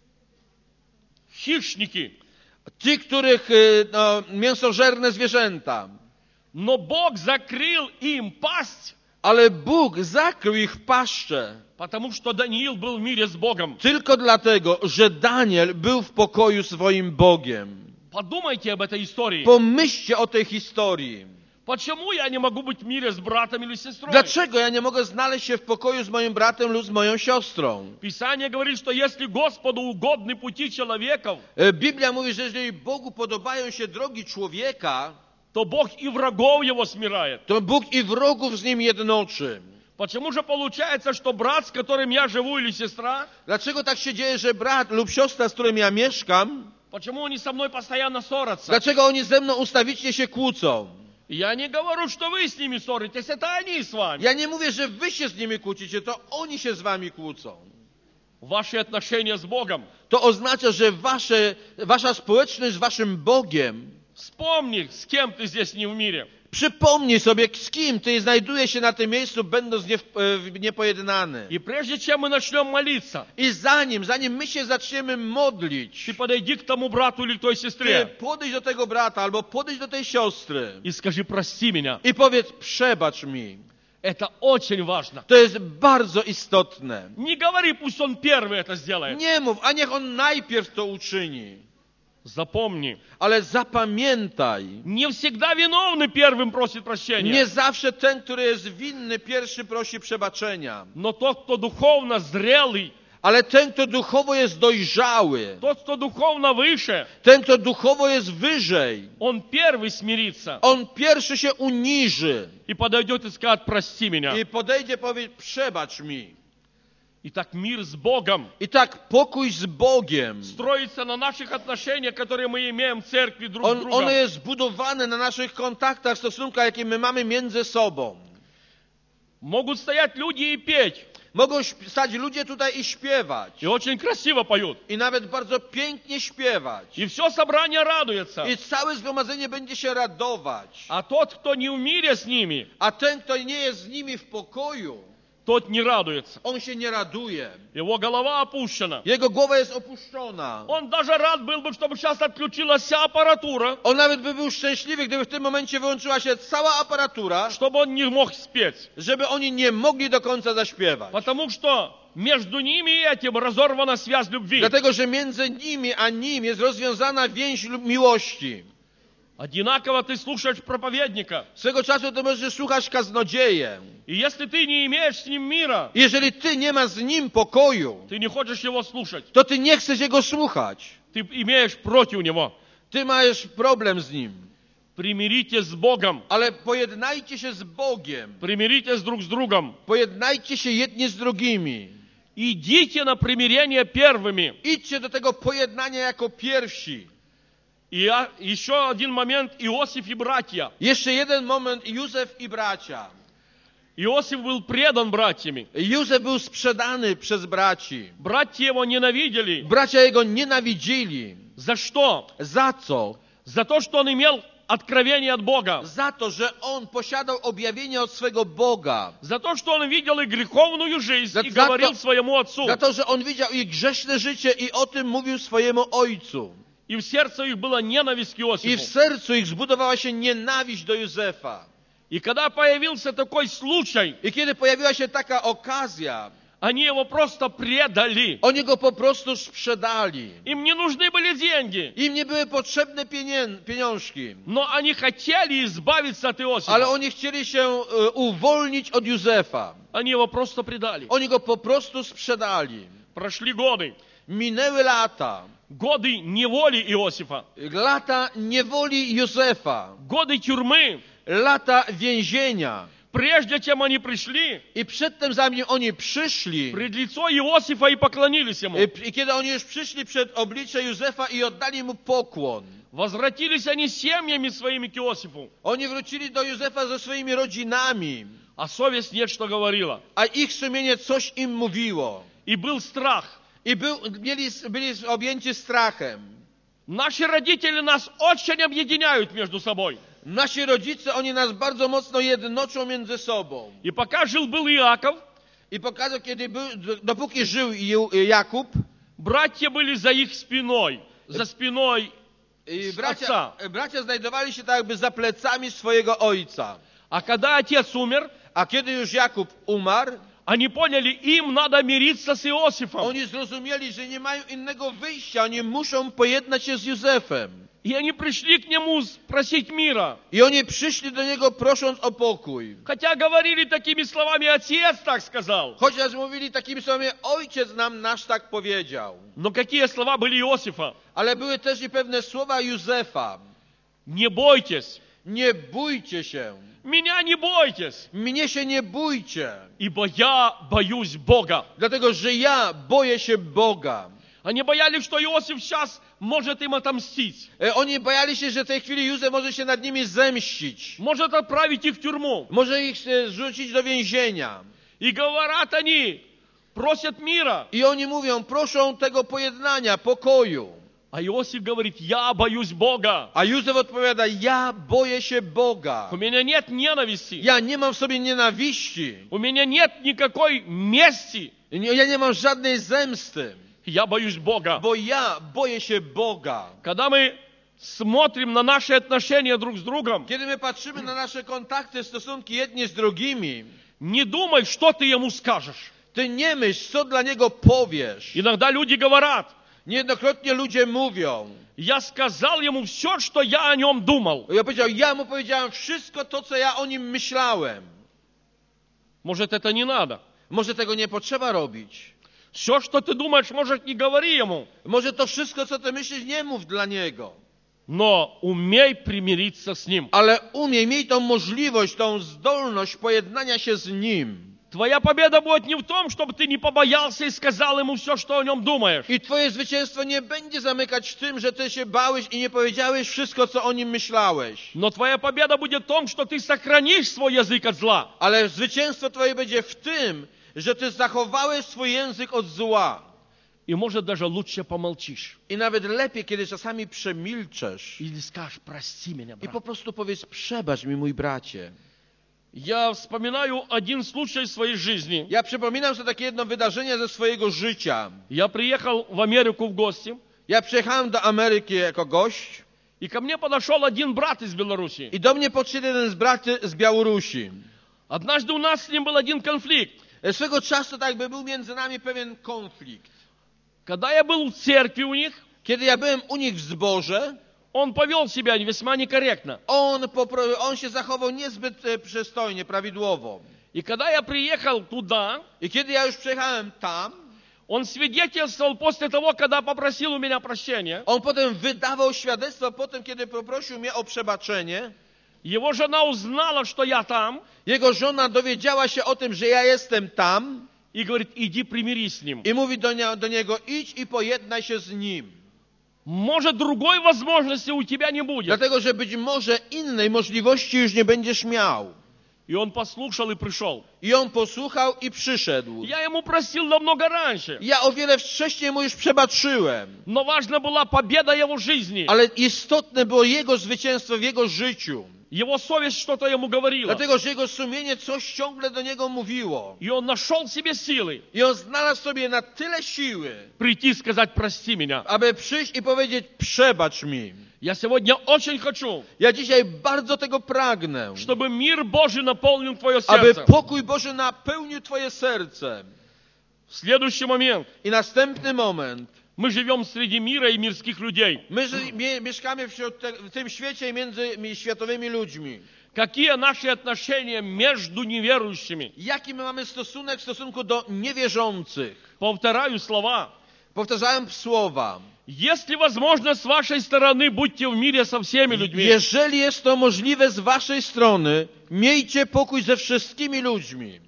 хищники. Ci, których mięsożerne zwierzęta. Но Бог закрыл им пасть, Ale Bóg zakrył ich paszczę. потому что Даниил был в мире с Богом. Tylko dlatego, że Daniel był w pokoju swoim Bogiem. Подумайте об этой истории. Pomyślcie o tej historii. Почему я не могу быть в мире с братом или сестрой? Dlaczego ja nie mogę znaleźć się w pokoju z moim bratem lub z moją siostrą? Писание говорит, что если Господу угодны пути человеков, Biblia mówi, że jeżeli Bogu podobają się drogi człowieka, то Бог и врагов его смиряет. to Bóg i wrogów z nim jednoczy. Почему же получается, что брат, с которым я живу, или сестра, Dlaczego tak się dzieje, że brat lub siostra, z którym ja mieszkam, почему они со мной постоянно ссорятся? dlaczego oni ze mną ustawicznie się kłócą? Я не говорю, что вы с ними ссоритесь, это они с вами. Ja nie mówię, że wy się z nimi kłócicie, to oni się z wami kłócą. Ваши отношения с Богом. To oznacza, że wasza społeczność z waszym Bogiem, Вспомни, с кем ты здесь не в мире. przypomnij sobie, z kim ty znajdujesz się na tym miejscu, będąc niepojednany. И прежде чем мы начнем молиться, I zanim my się zaczniemy modlić, ты подойди к тому брату или к той ty сестре podejdź do tego brata albo podejdź do tej siostry и скажи, прости меня. i powiedz, przebacz mi. Это очень важно. To jest bardzo istotne. Не говори, пусть он первый это сделает. Nie mów, a niech on najpierw to uczyni. Запомни, Ale zapamiętaj, не всегда виновный первым просит прощения. nie zawsze ten, który jest winny, pierwszy prosi przebaczenia. Но тот, кто духовно зрелый, Ale ten, kto duchowo jest dojrzały, тот, кто духовно выше, ten, kto duchowo jest wyżej, он первый смирится on pierwszy się uniży и подойдет и скажет, прости меня. i podejdzie, powie, przebacz mi. Итак, мир с Богом I tak pokój z Bogiem, строится на наших отношениях, которые мы имеем в церкви друг с другом. on jest zbudowany na naszych kontaktach, stosunkach, jakie my mamy między sobą. Могут стоять люди и петь, Mogą stać ludzie tutaj i śpiewać. и очень красиво поют. I nawet bardzo pięknie śpiewać. И все собрание радуется. I całe zgromadzenie będzie się radować. А тот, кто не в мире с ними, A ten, kto nie jest z nimi w pokoju, тот не радуется. on się nie raduje. Его голова опущена. Jego głowa jest opuszczona. Он даже рад был бы, чтобы сейчас отключилась вся аппаратура, On nawet by był szczęśliwy, gdyby w tym momencie wyłączyła się cała aparatura, чтобы он не мог спеть. żeby oni nie mogli do końca zaśpiewać. Потому что между ними и этим разорвана связь любви. Dlatego, że między nimi a nim jest rozwiązana więź miłości. Одинаково ты слушаешь проповедника. Swego czasu to możesz słuchać kaznodzieję. И если ты не имеешь с ним мира, Jeżeli ty nie masz z nim pokoju, ты не хочешь его слушать. to ty nie chcesz jego słuchać. Ты имеешь против него. Ty masz problem z nim. Примиритесь с Богом. Ale pojednajcie się z Bogiem. Примиритесь друг с другом. Pojednajcie się jedni z drugimi. Идите на примирение первыми. Idźcie do tego pojednania jako pierwsi. И еще один момент. Иосиф и братья. Jeszcze jeden moment, Józef i bracia. Иосиф был предан братьями. Józef był sprzedany przez braci. Братья его ненавидели. Bracia jego nienawidzili. За что? Za co? За то, что он имел откровение от Бога. Za to, że on posiadał objawienie od swego Boga. За то, что он видел их греховную жизнь и За говорил то- своему отцу. Za to, że on widział ich grzeszne życie i o tym mówił swojemu ojcu. И в сердце их была ненависть к I w Иосифу. sercu ich zbudowała się nienawiść do Józefa. И когда появился такой случай, I kiedy pojawiła się taka okazja, Они его просто предали. Oni go po prostu sprzedali. Им не нужны были деньги. Im nie były potrzebne pieniążki. Но они хотели избавиться от Иосифа. Ale oni chcieli się uwolnić od Józefa. Они его просто предали. Oni go po prostu sprzedali. Прошли годы. Minęły lata. Годы неволи Иосифа. Lata niewoli Józefa. Годы тюрьмы. Lata więzienia. Прежде чем они пришли I przedtem, zanim oni przyszli, пред лицо Иосифа и поклонились ему, i kiedy oni już przyszli przed oblicze Józefa i oddali mu pokłon, возвратились они семьями своими к Иосифу. oni wrócili do Józefa ze swoimi rodzinami, А совесть нет, что говорила. a ich sumienie coś im mówiło. И был страх. I byli objęci strachem. Наши родители нас очень объединяют между собой. Nasi rodzice, oni nas bardzo mocno jednoczą między sobą. И пока жил-был Иаков, I pokazał, dopóki żył Jakub, братья были за их спиной, за спиной отца. bracia znajdowali się tak jakby za plecami swojego ojca. А когда отец умер, A kiedy już Jakub umarł, они поняли, им надо мириться с Иосифом. oni zrozumieli, że nie mają innego wyjścia, oni muszą pojednać się z Józefem. И они пришли к нему просить мира. I oni przyszli do niego prosząc o pokój. Хотя говорили такими словами, отец так сказал. Chociaż mówili takimi słowami, ojciec nam nasz tak powiedział. Но какие слова были Иосифа? Ale były też i pewne słowa Józefa. Не бойтесь. Nie bójcie się. Меня не бойтесь. Mnie się nie bójcie. Ибо я боюсь Бога. Dlatego, że ja boję się Boga. Они боялись, что Иосиф сейчас может им отомстить. Oni bali się, że w tej chwili Józef może się nad nimi zemścić. Может отправить их в тюрьму. Może ich zrzucić do więzienia. И говорят они, просят мира. I oni mówią, proszą tego pojednania, pokoju. А Иосиф говорит, я боюсь Бога. A Józef odpowiada, ja boję się Boga. У меня нет ненависти. Ja nie mam w sobie nienawiści. У меня нет никакой мести. Ja nie mam żadnej zemsty. Я боюсь Бога. Bo ja boję się Boga. Когда мы смотрим на наши отношения друг с другом, Kiedy my patrzymy na nasze kontakty, stosunki jedni z drugimi, не думай, что ты ему скажешь. ty nie myśl, co dla niego powiesz. Иногда люди говорят, Niejednokrotnie ludzie mówią. я сказал ему все, что я о нем думал. Ja mu powiedziałem wszystko to, co ja o nim myślałem. Может, это не надо. Może tego nie potrzeba robić. Все, что ты думаешь, может, не говори ему. Może to wszystko, co ty myślisz, nie mów dla niego. Но умей примириться с ним. Ale miej tą możliwość, tą zdolność pojednania się z nim. Твоя победа будет не в том, чтобы ты не побоялся и сказал ему все, что о нем думаешь. I twoje zwycięstwo nie będzie zamykać w tym, że ty się bałeś i nie powiedziałeś wszystko, co o nim myślałeś. Но твоя победа будет в том, что ты сохранишь свой язык от зла. Ale zwycięstwo twoje będzie w tym, że ty zachowałeś swój język od zła. И, может, даже лучше помолчишь. I nawet lepiej, kiedy czasami przemilczesz Или скажешь, прости меня, i брат. po prostu powiedz, przebacz mi, mój bracie. Я вспоминаю один случай в своей жизни. Ja przypominam sobie takie jedno wydarzenie ze swojego życia. Я приехал в Америку в гости, Ja przyjechałem do Ameryki jako gość и ко мне подошел один брат из Беларуси. i do mnie podszedł jeden z braci z Białorusi. Однажды у нас с ним был один конфликт. Swego czasu tak jakby był między nami pewien konflikt. Когда я был в церкви у них, Kiedy ja byłem u nich w zborze, он повел себя весьма некорректно. on się zachował niezbyt przystojnie, prawidłowo. И когда я приехал туда, I kiedy ja już przyjechałem tam, он свидетельствовал после того, когда попросил у меня прощения. on potem wydawał świadectwo po tym, kiedy poprosił mnie o przebaczenie. Его жена узнала, что я там, Jego żona dowiedziała się o tym, że ja jestem tam и говорит, иди примирись с ним. i mówi do niego, idź i pojednaj się z nim. Может, другой возможности у тебя не будет. Dlatego, że być może innej możliwości już nie będziesz miał. И он послушал и пришел. I on posłuchał i przyszedł. Я ему простил намного раньше. Ja o wiele wcześniej mu już przebaczyłem. Но важна была победа его жизни. Ale istotne było jego zwycięstwo w jego życiu. Его совесть что-то ему говорила. Dlatego, że jego sumienie coś ciągle do niego mówiło. И он нашел в себе силы I on znalazł sobie na tyle siły, прийти и сказать, прости меня. aby przyjść i powiedzieć, przebacz mi. Я сегодня очень хочу, Ja dzisiaj bardzo tego pragnę, чтобы мир Божий наполнил твое aby сердце. pokój Boży napełnił twoje serce. Следующий момент. I następny moment. Мы живем среди мира и мирских людей. My mieszkamy w tym świecie między światowymi ludźmi. Какие наши отношения между неверующими? Jaki my mamy stosunek w stosunku do niewierzących? Повторяю слова. Powtarzałem słowa. Если возможно, с вашей стороны, будьте в мире со всеми людьми. Jeżeli jest to możliwe z waszej strony, miejcie pokój ze wszystkimi ludźmi.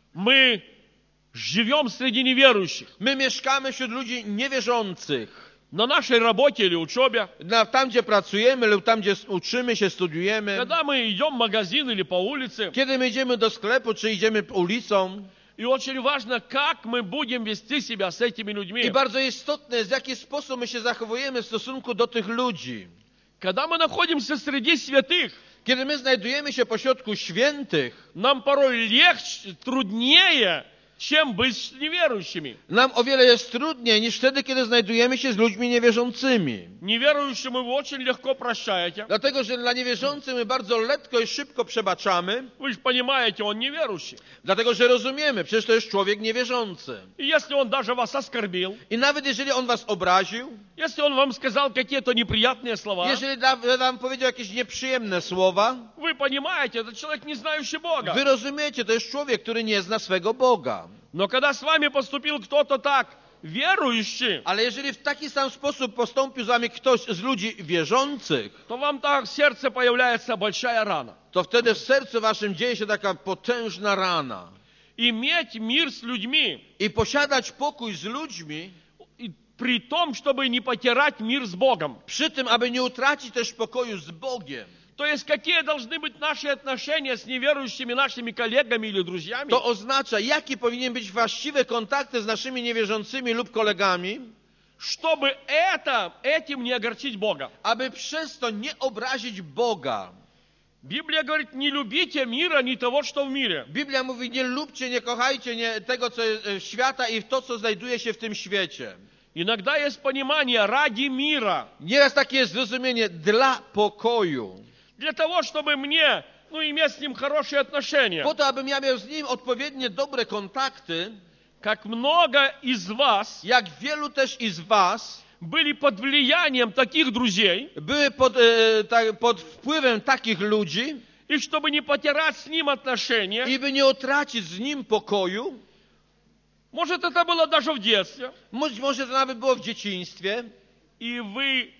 Мы живем среди неверующих. My mieszkamy wśród ludzi niewierzących. На нашей работе или учебе. Tam, gdzie pracujemy lub tam, gdzie uczymy się, studiujemy. Когда мы идем в магазин или по улице. Kiedy my idziemy do sklepu, czy idziemy ulicą. И очень важно, как мы будем вести себя с этими людьми. I bardzo istotne, w jaki sposób my się zachowujemy w stosunku do tych ludzi. Когда мы находимся среди святых. Kiedy my znajdujemy się pośrodku świętych. Нам порой легче, труднее, чем быть с неверующими. Nam o wiele jest trudniej niż wtedy, kiedy znajdujemy się z ludźmi niewierzącymi. Неверующим вы очень легко прощаете. Dlatego, że dla niewierzących my bardzo lekko i szybko przebaczamy. Вы же понимаете, он неверующий. Dlatego, że rozumiemy, przecież to jest człowiek niewierzący. И если он даже вас оскорбил, I nawet jeżeli on was obraził, если он вам сказал какие-то неприятные слова, jeżeli wam powiedział jakieś nieprzyjemne słowa, вы понимаете, это человек, не знающий Бога. wy rozumiecie, to jest człowiek, który nie zna swego Boga. Но когда с вами поступил кто-то так, верующий, Ale jeżeli w taki sam sposób postąpił z wami ktoś z ludzi wierzących, то вам так в сердце появляется большая рана. to wtedy w sercu waszym dzieje się taka potężna rana. Иметь мир с людьми, I posiadać pokój z ludźmi, при том, чтобы не потерять мир с Богом. przy tym, aby nie utracić też pokoju z Bogiem. То есть, какие должны быть наши отношения с неверующими нашими коллегами или друзьями? To oznacza, jakie powinien być właściwe kontakty z naszymi niewierzącymi lub kolegami, чтобы этим не огорчить Бога. aby przez to nie obrazić Boga. Библия говорит, не любите мира, не того, что в мире. Biblia mówi, nie lubcie, nie kochajcie tego, co jest świata i to, co znajduje się w tym świecie. Иногда есть понимание ради мира. Nieraz takie jest zrozumienie dla pokoju. Для того, чтобы мне, иметь с ним хорошие отношения. Po to, abym ja miał z nim odpowiednie dobre kontakty, Как много из вас jak wielu też i z was были под влиянием таких друзей, były pod wpływem takich ludzi и чтобы не потерять с ним отношения, i by nie utracić z nim pokoju, может, это было даже в детстве, może to nawet było w dzieciństwie, и вы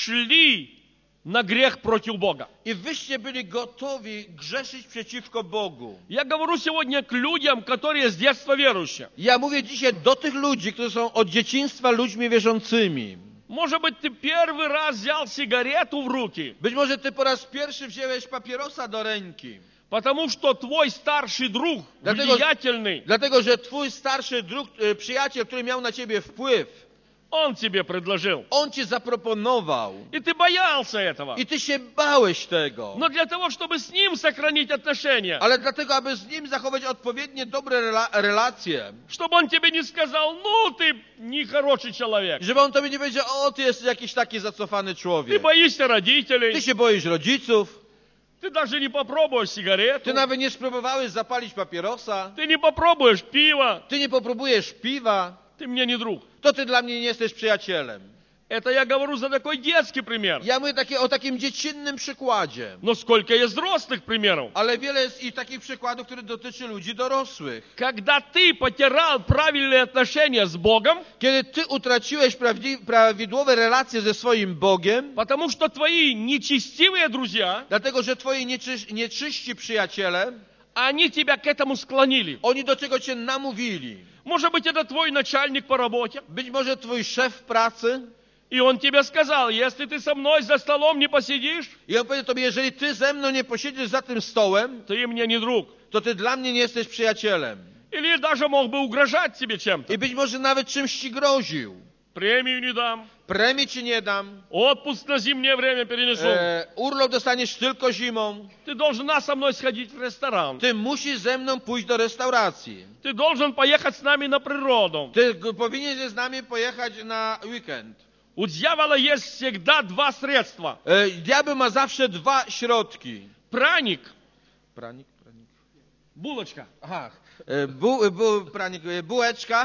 шли на грех против Бога. i wyście byli gotowi grzeszyć przeciwko Bogu. Я говорю сегодня к людям, которые с детства верующие. Ja mówię dzisiaj do tych ludzi, którzy są od dzieciństwa ludźmi wierzącymi. Может быть, ты первый раз взял сигарету в руки, Być może ty po raz pierwszy wziąłeś papierosa do ręki. потому что твой старший друг, влиятельный, Dlatego, że twój starszy przyjaciel, który miał na ciebie wpływ, он тебе предложил. on ci zaproponował. И ты боялся этого. I ty się bałeś tego. Но для того, чтобы с ним сохранить отношения, Ale dlatego, aby z nim zachować odpowiednie, dobre relacje, чтобы он тебе не сказал, ты нехороший человек. żeby on tobie nie powiedział, ty jesteś jakiś taki zacofany Ты człowiek. боишься родителей, Ty się boisz rodziców, ты даже не попробуешь сигарету, ty nawet nie spróbowałeś zapalić papierosa, ты не попробуешь пива, ty nie popróbujesz piwa, ты мне не друг. to ty dla mnie nie jesteś przyjacielem. Это я говорю за такой детский пример. Ja mówię o takim dziecinnym przykładzie. Но сколько есть взрослых примеров. Ale wiele jest i takich przykładów, które dotyczy ludzi dorosłych. Когда ты потерял правильные отношения с Богом, Kiedy ty utraciłeś prawidłowe relacje ze swoim Bogiem, потому что твои нечестивые друзья, dlatego, że twoi nieczyści przyjaciele, они тебя к этому склонили. oni do czego cię namówili. Может быть, это твой начальник по работе, Być może twój szef pracy и он тебе сказал, если ты со мной за столом не посидишь, i on powiedział tobie, jeżeli ty ze mną nie posiedzisz za tym stołem, ты мне не друг. to ty dla mnie nie jesteś przyjacielem. Или даже мог бы угрожать тебе чем-то. I być może nawet czymś ci groził. Премию не дам, Premii ci nie dam, отпуск на зимнее время перенесу. urlop dostaniesz tylko zimą, Ты должна со мной сходить в ресторан. ty musisz ze mną pójść do restauracji. Ты должен поехать с нами на природу. Ty powinieneś z nami pojechać na weekend. У дьявола есть всегда два средства. Diabeł ma zawsze dwa środki. Праник, Pranik. булочка, Aha. Pranik, bułeczka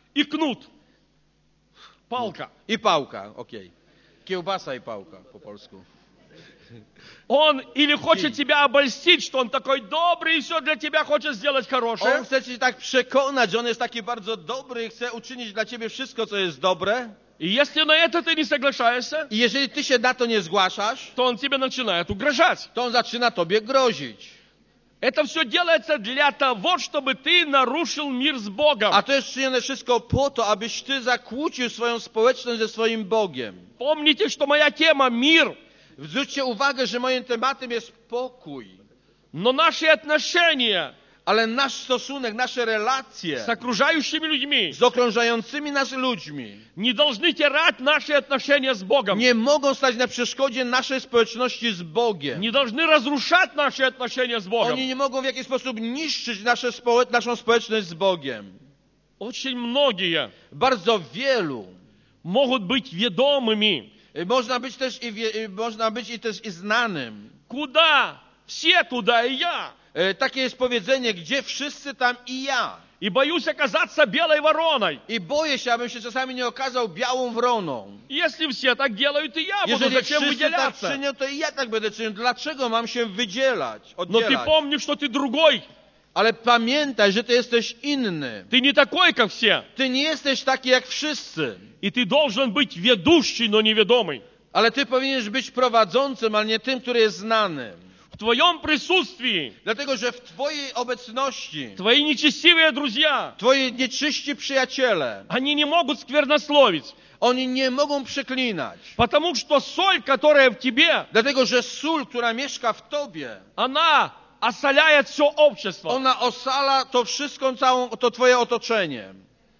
и кнут. Палка. I pałka, okej. Kiełbasa i pałka po polsku. Он или хочет тебя обольстить, что он такой добрый и все для тебя хочет сделать хорошее. On chce cię tak przekonać, że on jest taki bardzo dobry i chce uczynić dla ciebie wszystko, co jest dobre. И если на это ты не соглашаешься, I jeżeli ty się na to nie zgłaszasz, то он тебе начинает угрожать. to on zaczyna tobie grozić. Это все делается для того, чтобы ты нарушил мир с Богом. A to jest czynione wszystko po to, abyś ty zakłócił swoją społeczność ze swoim Bogiem. Помните, что моя тема – мир. Zwróćcie uwagę, że moim tematem jest pokój. Но наши отношения Ale nasz stosunek, nasze relacje с окружающими людьми z okrążającymi nas ludźmi не должны терять наши отношения с Богом. nie mogą stać na przeszkodzie naszej społeczności z Bogiem. Не должны разрушать наши отношения с Богом. Oni nie mogą w jakiś sposób niszczyć naszą społeczność z Bogiem. Очень многие Bardzo wielu. могут быть ведомыми. Można być też i znanym. Куда? Все туда и я. Takie jest powiedzenie, gdzie wszyscy tam i ja. И боюсь оказаться белой вороной. I boję się, abym się czasami nie okazał białą wroną. Если все так делают, и я буду. Jeżeli Зачем wszyscy tak выделяться? czynią, to i ja tak będę czynił. Dlaczego mam się wydzielać, Но ты oddzielać? помни, что ты другой. Ale pamiętaj, że ty jesteś inny. Ты не такой, как все. Ty nie jesteś taki jak wszyscy. И ты должен быть ведущий, но неведомый. Ale ty powinieneś być prowadzącym, a nie tym, który jest znany. В твоем присутствии Dlatego, że w twojej obecności твои нечестивые друзья, twoi nieczyści przyjaciele, они не могут сквернословить. oni nie mogą przeklinać. Потому что соль, которая в тебе, Dlatego, że sól, która mieszka w tobie, она осоляет все общество. ona osala to wszystko, to twoje otoczenie.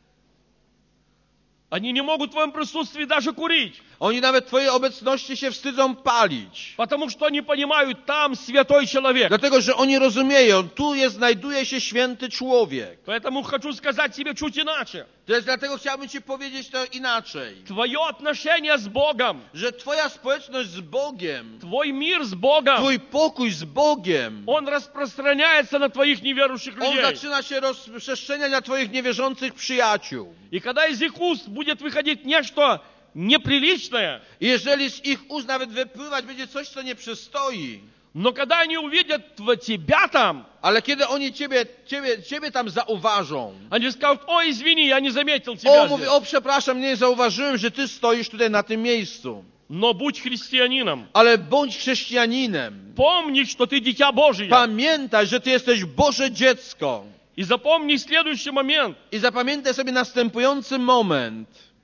Они не могут в твоем присутствии даже курить. Oni nawet w twojej obecności się wstydzą palić. Потому что они понимают, там святой человек. Dlatego, że oni rozumieją, znajduje się święty człowiek. Поэтому хочу сказать тебе чуть иначе. Dlatego chciałbym ci powiedzieć to inaczej. Твое отношение с Богом, Że twoja społeczność z Bogiem, твой мир с Богом, twój pokój z Bogiem, он распространяется на твоих неверующих on людей. zaczyna się rozprzestrzeniać na twoich niewierzących przyjaciół. И когда из их уст будет выходить нечто неприличное, I jeżeli z ich ust nawet wypływać będzie coś, co nie przystoi, но когда они увидят тебя там, ale kiedy oni ciebie tam zauważą, они скажут: ой, извини, я не заметил тебя mówi, здесь. przepraszam, nie zauważyłem, że ty stoisz tutaj na tym miejscu. Но будь христианином. Ale bądź chrześcijaninem. Помни, что ты дитя Божие. Pamiętaj, że ty jesteś Boże dziecko. И запомни следующий момент. I zapamiętaj sobie następujący moment.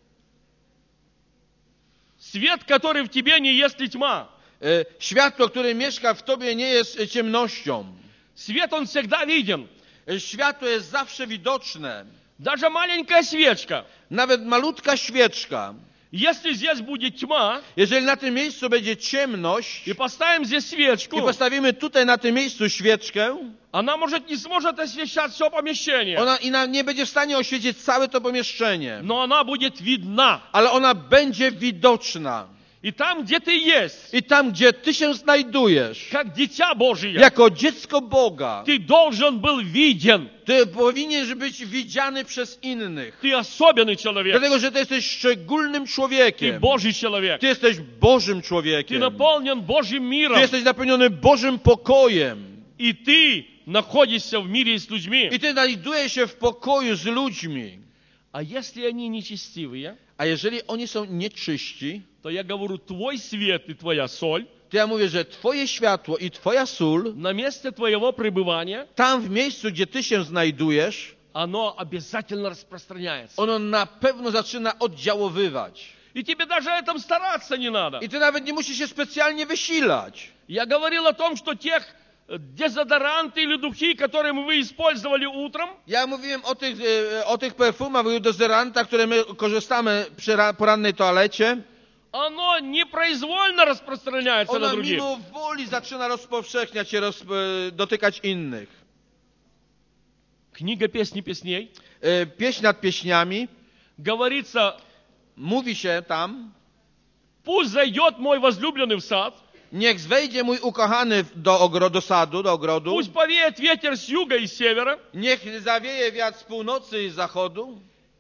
Свет, который в тебе, не есть ли тьма. Światło, które mieszka w tobie, nie jest ciemnością. Свет, он всегда виден. Światło jest zawsze widoczne. Даже маленькая свечка. Nawet malutka świeczka. Если здесь будет тьма, Jeżeli na tym miejscu będzie ciemność и поставим здесь свечку, i postawimy tutaj na tym miejscu świeczkę, она, может, не сможет освещать все помещение, ona nie będzie w stanie oświecić całe to pomieszczenie. но она будет видна. Ale ona będzie widoczna. И там, где ты есть, I tam, gdzie ty się znajdujesz, как дитя Божие, jako dziecko Boga, ты должен был виден. ty powinieneś być widziany przez innych. Ты особенный человек. Dlatego, że ty jesteś szczególnym Ты człowiekiem. Божий человек. Ty jesteś Bożym Ты człowiekiem. наполнен Божьим Ty миром. jesteś napełniony Bożym pokojem. И ты находишься в мире с людьми. I ty znajdujesz się w pokoju z ludźmi. А если они нечестивые, A jeżeli oni są nieczyści, то я говорю, твой свет и твоя соль to ja mówię, że twoje światło i twoja sól, на месте твоего пребывания, tam w miejscu, gdzie ty się znajdujesz, оно обязательно распространяется. ono na pewno zaczyna oddziaływać. И тебе даже этом стараться не надо. I ty nawet nie musisz się specjalnie wysilać. Я говорил о том, что тех дезодоранты или духи, которые вы использовали утром, Ja mówiłem o tych perfumach i dezodorantach, które my korzystamy przy porannej toalecie. оно непроизвольно распространяется на Ona других. mimo woli zaczyna rozpowszechniać się, dotykać innych. Книга «Песни песней» Pieśń nad pieśniami. говорится: Mówi się tam, пусть зайдет мой возлюбленный в сад, niech wejdzie mój ukochany do sadu, do ogrodu. пусть повеет ветер с юга и с севера, Niech zawieje wiatr z północy i z zachodu.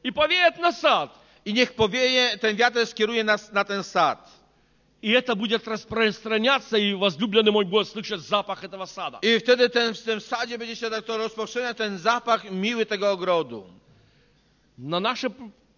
и повеет на сад. I niech powieje, ten wiatr skieruje nas na ten sad. И это будет распространяться, и возлюбленный мой будет слышать запах этого сада. I wtedy w tym sadzie będzie się tak to rozpowszechniać, ten zapach miły tego ogrodu. На наше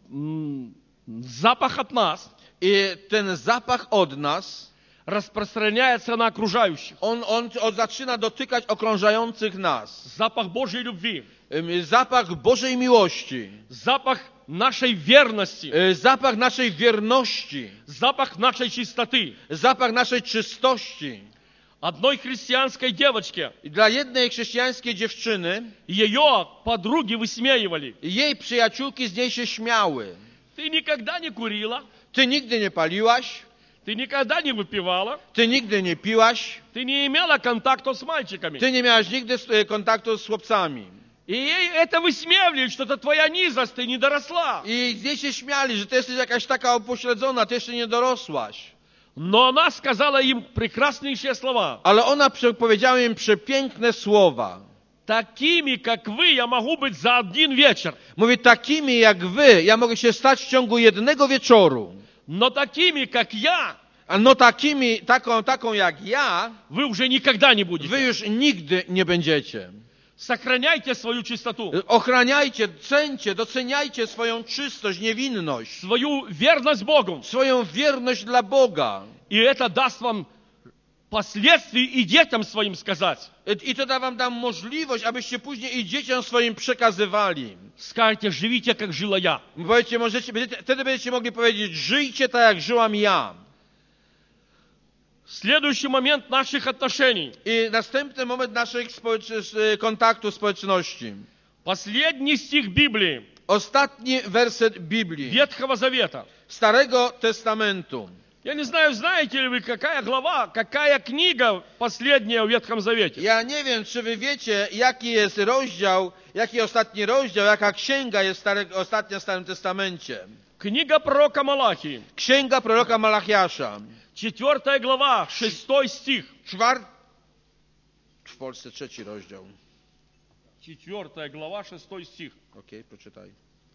запах от нас I ten zapach od nas, распространяется на окружающих. on zaczyna dotykać okrążających nas. Запах Божьей любви. Zapach Bożej miłości. Запах нашей верности. Zapach naszej wierności. Запах нашей чистоты. Zapach naszej czystości. Одной христианской девочке I dla jednej chrześcijańskiej dziewczyny ее подруги высмеивали. jej przyjaciółki z niej się śmiały. Ты никогда не курила, Ty nigdy nie paliłaś, ты никогда не выпивала, ty nigdy nie piłaś, ты не имела контакта с мальчиками. ty nie miałaś nigdy kontaktu z chłopcami. И ей это высмеивали, что это твоя низость, ты не доросла. I z niej się śmiali, że ty jesteś jakaś taka upośledzona, ty jeszcze nie dorosłaś. Но она сказала им прекраснейшие слова. Ale ona powiedziała im przepiękne słowa. Такими, как вы, я могу быть за один вечер. Mówi, takimi jak wy, ja mogę się stać w ciągu jednego wieczoru. Но такими, как я, A no taką jak ja, вы уже никогда не wy будете. już nigdy nie będziecie. Сохраняйте свою чистоту, Ochraniajcie, cencie, doceniajcie swoją czystość, niewinność, свою верность Богу. swoją wierność dla Boga. И это даст вам впоследствии и детям своим сказать. I to da wam możliwość, abyście później i dzieciom swoim przekazywali. Скажите, живите, как жила я. Powiedzcie, wtedy będziecie mogli powiedzieć, żyjcie tak, jak żyłam ja. Следующий момент наших отношений. I następny moment naszych kontaktów, społeczności. Последний стих Библии, Ostatni werset Biblii, Ветхого Завета. Starego Testamentu. Я не знаю, знаете ли вы, какая глава, какая книга последняя в Ветхом Завете? Ja nie wiem, czy wy wiecie, jaki jest rozdział, jaki ostatni rozdział, jaka księga jest ostatnia w Starym Testamencie. Книга пророка Малахии. Księga proroka Malachiasza. 4 глава, 6 стих. W Polsce 3 rozdział. 4 глава, 6 стих. Okej, poczytaj.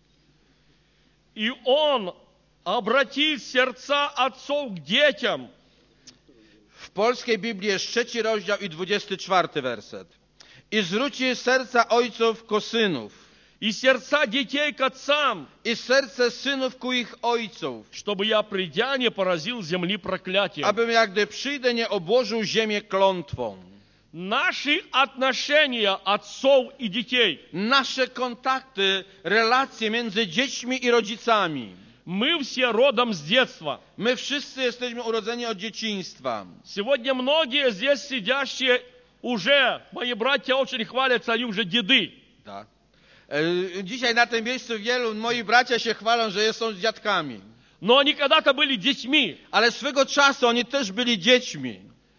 И он обратит сердца отцов к детям. W polskiej Biblii jest 3 rozdział i 24 werset. I zwróci serca ojców ku synów. И сердца детей к отцам, I serce synów ku ich ojców. чтобы я, придя, не поразил земли проклятием. Abym jak gdy przyjdę, nie obłożył ziemię klątwą. Наши отношения отцов и детей. Nasze kontakty, relacje między dziećmi i rodzicami. Мы все родом с детства. My wszyscy jesteśmy urodzeni od dzieciństwa. Сегодня многие здесь сидящие уже, мои братья очень хвалятся, они уже деды. Tak. Dzisiaj na tym miejscu wielu moich bracia się chwalą, że są dziadkami. Но они когда-то были детьми. Ale swego czasu oni też byli dziećmi.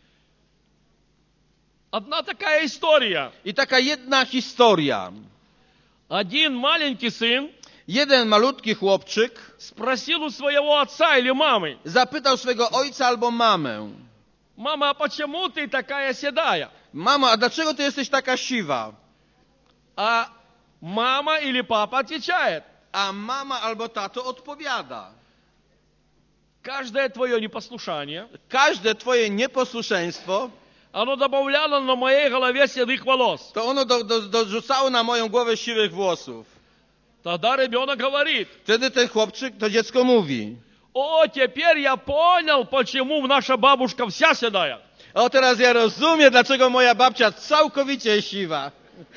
Одна такая история. I taka jedna historia. Один маленький сын Jeden malutki chłopczyk спросил у своего отца или мамы: zapytał swego ojca albo mamę. «Мама, а почему ты такая седая?» Mamo, a dlaczego ty jesteś taka siwa? А мама или папа отвечает: A mama albo tato odpowiada. «Каждое твое непослушание, Każde twoje nieposłuszeństwo, оно добавляло на моей голове седых волос». to ono dorzucało na moją głowę siwych włosów. Тогда ребенок говорит: Wtedy ten chłopczyk, to dziecko mówi. «О, теперь я понял, почему наша бабушка вся седая». O, teraz ja rozumiem, dlaczego moja babcia całkowicie siwa.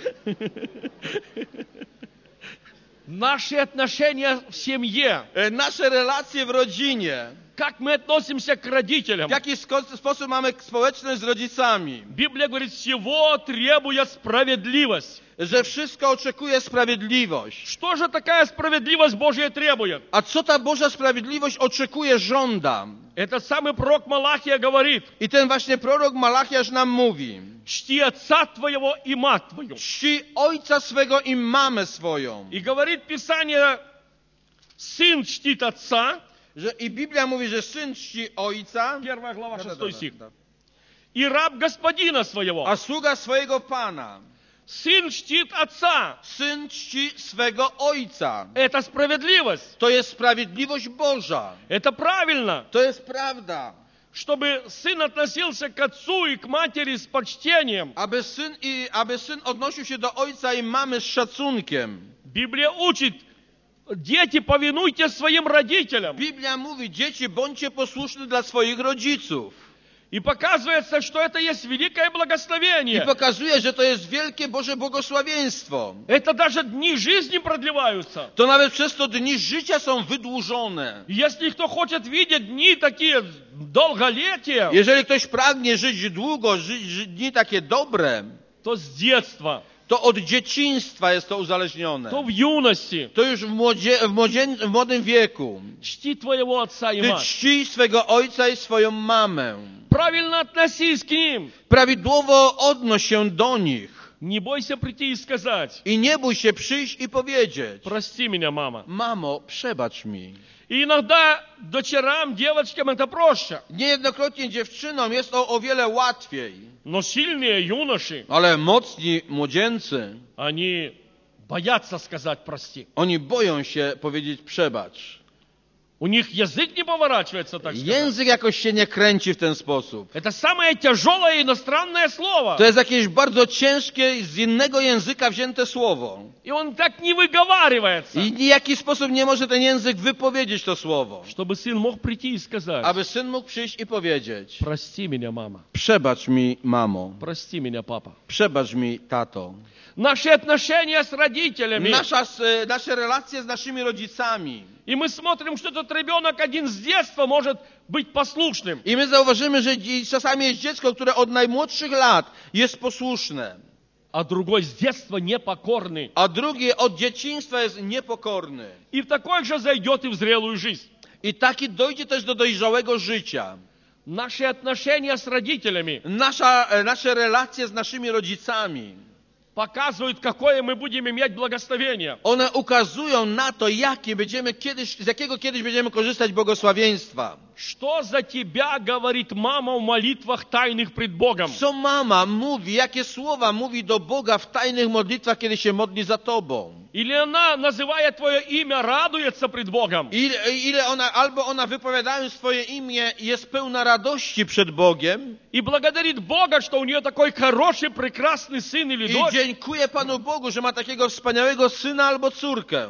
Наши отношения в семье, Nasze relacje w rodzinie. как мы относимся к родителям. W jaki sposób mamy społeczność z rodzicami. Библия говорит: всего требуя справедливость. Że wszystko oczekuje sprawiedliwość. Что же такая справедливость Божья требует? A co ta Boża sprawiedliwość oczekuje, żąda? Этот самый пророк Малахия говорит: I ten właśnie prorok Malachiasz nam mówi. чти отца твоего и мать твою. Czci ojca swego i mamę swoją. И говорит Писание: сын чтит отца. I Biblia mówi, że syn czci ojca. 1 глава, 6 стих. И раб господина своего. A sługa swojego pana. Сын чтит отца. Syn czci swego ojca. Это справедливость. To jest sprawiedliwość Boża. Это правильно. To jest prawda. Чтобы сын относился к отцу и к матери с почтением. Aby syn odnosił się do ojca i mamy z szacunkiem. Библия учит, дети, повинуйте своим родителям. Biblia mówi, dzieci, bądźcie posłuszni dla swoich rodziców. И показывается, что это есть великое I благословение. pokazuje, że to jest wielkie Boże błogosławieństwo. Это даже дни жизни продлеваются. To nawet przez to dni życia są wydłużone. Если кто хочет видеть дни такие долголетия, Jeżeli ktoś pragnie żyć długo, żyć dni takie dobre, то с детства, to od dzieciństwa jest to uzależnione. то в юности. To już w młodym wieku. Чти твоего отца и Ty мать. czcij swego ojca i swoją mamę. Правильно относись к ним. Prawidłowo odnoś się do nich. Не бойся прийти и сказать: I nie bój się przyjść i powiedzieć: прости меня, мама. Mamo, przebacz mi. И иногда дочерям, девочкам это проще. Niejednokrotnie dziewczynom jest to o wiele łatwiej. Но сильные юноши, Ale mocni młodzieńcy, они боятся сказать прости. oni boją się powiedzieć przebacz. У них язык не поворачивается, так сказать. Język jakoś się nie kręci w ten sposób. Это самое тяжелое иностранное слово. To jest jakieś bardzo ciężkie, z innego języka wzięte słowo. И он так не выговаривается. I w jaki sposób nie może ten język wypowiedzieć to słowo. Чтобы сын мог прийти и сказать: Aby syn mógł przyjść i powiedzieć: прости меня, мама. przebacz mi, mamo. Прости меня, папа. Przebacz mi, tato. Наши отношения с родителями. Nasze relacje z naszymi rodzicami. И мы смотрим, что этот ребенок один с детства может быть послушным. I my zauważymy, że czasami jest dziecko, które od najmłodszych lat jest posłuszne, А другой с детства непокорный. a drugie od dzieciństwa jest niepokorny. И в такой же зайдет и в зрелую жизнь. I taki dojdzie też do dojrzałego życia. Наши отношения с родителями Nasze relacje z naszymi rodzicami, показывают, какое мы будем иметь благословение. one ukazują na to, z jakiego kiedyś będziemy korzystać błogosławieństwa. Что за тебя говорит мама в молитвах тайных пред Богом? Co mama mówi, jakie słowa mówi do Boga w tajnych modlitwach, kiedy się modli za tobą. Или она, называя твое имя, радуется пред Богом? Albo ona wypowiadając swoje imię jest pełna radości przed Bogiem И благодарит Бога, что у нее такой хороший, прекрасный сын или i дочь? dziękuję Panu Bogu, że ma takiego wspaniałego syna albo córkę.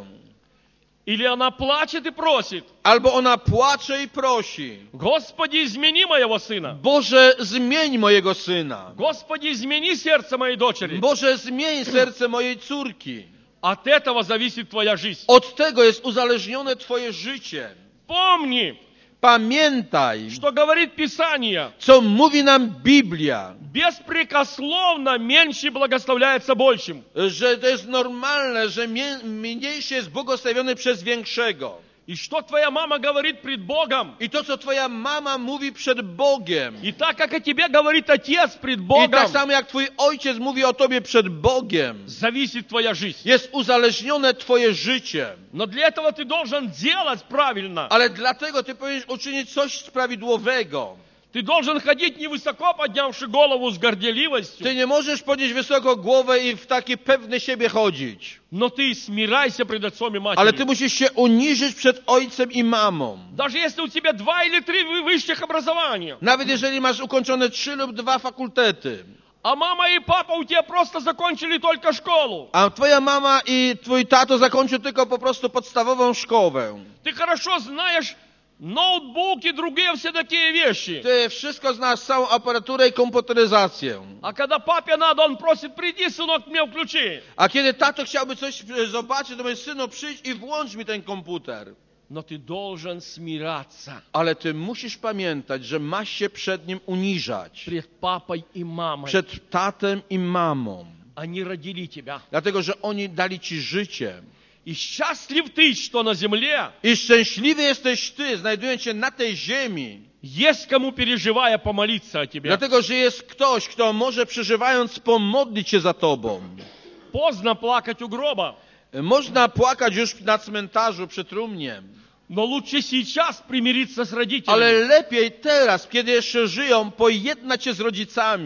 Или она плачет и просит: Albo ona płacze i prosi: Господи, измени моего сына. Boże, zmień mojego syna. Господи, измени сердце моей дочери. Boże, zmień serce mojej córki. От этого зависит твоя жизнь. Od tego jest uzależnione twoje życie. Помни, Pamiętaj, что говорит Писание. co mówi nam Biblia, Беспрекословно меньше благословляется большим. że to jest normalne, że mniejszy jest błogosławiony przez większego. И что твоя мама говорит пред Богом, I to, co twoja mama mówi przed Bogiem, и так, как о тебе говорит Отец пред i Богом, tak samo jak twój ojciec mówi o tobie przed Bogiem, зависит твоя жизнь. jest uzależnione twoje życie. Но для этого ты должен делать правильно. Ale dlatego ty powinieneś uczynić coś prawidłowego. Ты должен ходить невысоко, поднявши голову с горделивостью. Ty nie możesz podnieść wysoko głowę i w taki pewny siebie chodzić. Но ты смиряйся пред отцом и Ale ty матерью. musisz się uniżyć przed ojcem i mamą. Даже если у тебя 2 или 3 высших образования, Nawet jeżeli masz ukończone 3 lub 2 fakultety, а мама и папа у тебя просто закончили только школу. a twoja mama i twój tato zakończył tylko po prostu podstawową szkołę. Ты хорошо знаешь ноутбук и другие все такие вещи. Ty wszystko znasz, całą aparaturę i komputeryzację. А когда папе надо, он просит: приди, сынок, мне включи. A kiedy tato chciałby coś zobaczyć, to mówi: synu, przyjdź i włącz mi ten komputer. Но ты должен смиряться Ale ty musisz pamiętać, że masz się przed nim uniżać. пред папой и мамой. Przed tatem i mamą. Они родили тебя. Dlatego, że oni dali ci życie. И счастлив ты, что на земле I szczęśliwy jesteś ty, znajdując się na tej ziemi. есть кому, переживая, помолиться о тебе. Dlatego, że jest ktoś, kto może przeżywając pomodlić się za tobą. Поздно плакать у гроба, Można płakać już na cmentarzu przy trumnie. но лучше сейчас примириться с Ale родителями. lepiej teraz, kiedy jeszcze żyją, pojednać się z rodzicami.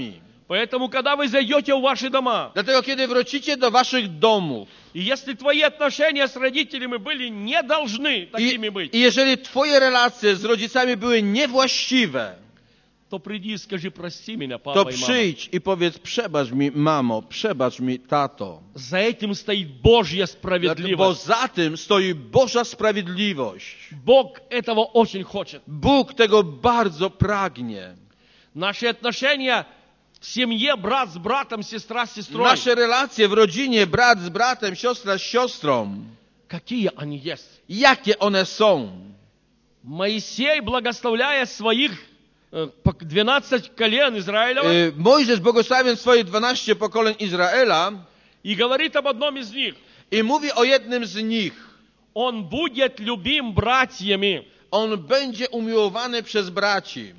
Поэтому, когда вы зайдете в ваши дома, Dlatego, kiedy wrócicie do waszych domów и если твои отношения с родителями были, не должны такими быть, i jeżeli twoje relacje z rodzicami były niewłaściwe, то приди и скажи: прости меня, to папа и мама. przyjdź i powiedz: przebacz mi, mamo, przebacz mi, tato. За этим стоит Божья Bo справедливость. za tym stoi Boża sprawiedliwość. Бог этого очень хочет. Bóg tego bardzo pragnie. Наши отношения в семье, брат с братом, сестра с сестрой, Nasze relacje w rodzinie, brat z bratem, siostra z siostrą, какие они есть. jakie one są? Моисей, благословляя своих 12 колен Израилева, Mojżesz, błogosławiąc swoje 12 pokoleń Izraela, и говорит об одном из них. i mówi o jednym z nich. Он будет любим братьями. On będzie umiłowany przez braci.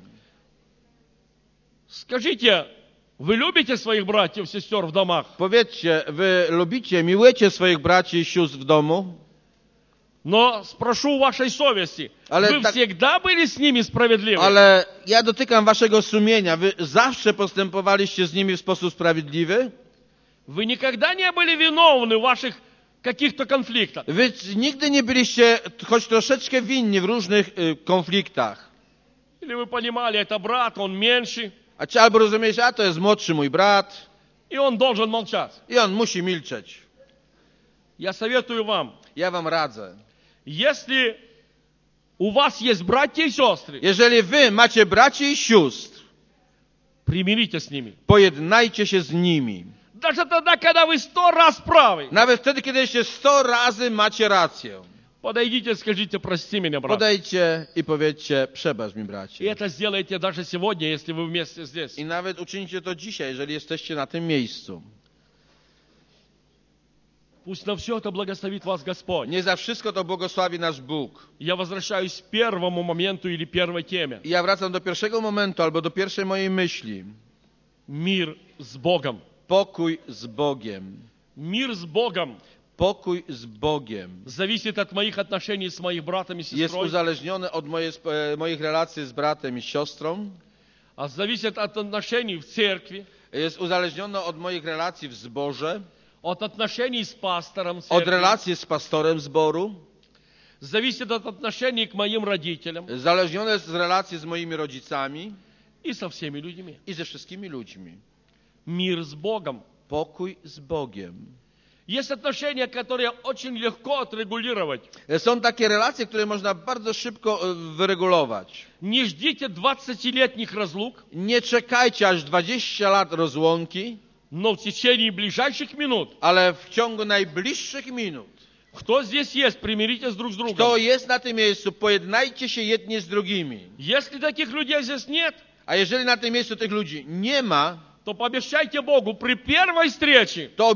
Скажите, вы любите своих братьев и сестер в домах? Powiedzcie, wy lubicie, miłujecie swoich braci i sióstr w domu? Но спрошу вашей совести, Але вы так- всегда были с ними справедливы? Ale ja dotykam waszego sumienia. Wy zawsze postępowaliście z nimi w sposób sprawiedliwy? Вы никогда не были виновны в ваших каких-то конфликтах? Wy nigdy nie byliście choć troszeczkę winni w różnych konfliktach. Или вы понимали, это брат, он меньше, A czy albo rozumiesz, a to jest młodszy mój brat и он должен молчать? i on musi milczeć. Я советую вам, Ja wam radzę. если у вас есть братья и сестры, Jeżeli wy macie braci i sióstr, примирите с ними. pojednajcie się z nimi. Даже тогда, когда вы 100 раз правы, Nawet wtedy, kiedy jeszcze 100 razy macie rację. подойдите, скажите: прости меня, брат. Podejdźcie i powiedzcie: przebacz mi, И bracie. это сделайте даже сегодня, если вы вместе здесь. I nawet uczyńcie to dzisiaj, jeżeli jesteście na tym miejscu. Пусть на все это благословит вас Господь. Nie za wszystko to błogosławi nasz Bóg. Я возвращаюсь к первому моменту или первой теме. I ja wracam do pierwszego momentu, albo do pierwszej mojej myśli. Мир с Богом. Pokój z Bogiem. Мир с Богом Pokój z Bogiem зависит от моих отношений с моим братом и jest сестрой, uzależniony od moich relacji z bratem i siostrą. а зависит от отношений в церкви, Jest uzależniony od moich relacji w zborze, от отношений с пастором od церкви, relacji z pastorem zboru, зависит от отношений к моим родителям uzależnione z relacji z moimi rodzicami и со всеми людьми. i ze wszystkimi ludźmi. Мир с Богом. Pokój z Bogiem. Есть отношения, которые очень легко отрегулировать. Są takie relacje, które można bardzo szybko wyregulować. Не ждите 20-летних разлук, Nie czekajcie aż 20 lat rozłąki, но в течение ближайших минут. ale w ciągu najbliższych minut. Кто здесь есть, примиритесь друг с другом. Kto jest na tym miejscu, pojednajcie się jedni z drugimi. Если таких людей здесь нет, A jeżeli na tym miejscu tych ludzi nie ma, то пообещайте Богу при первой встрече, to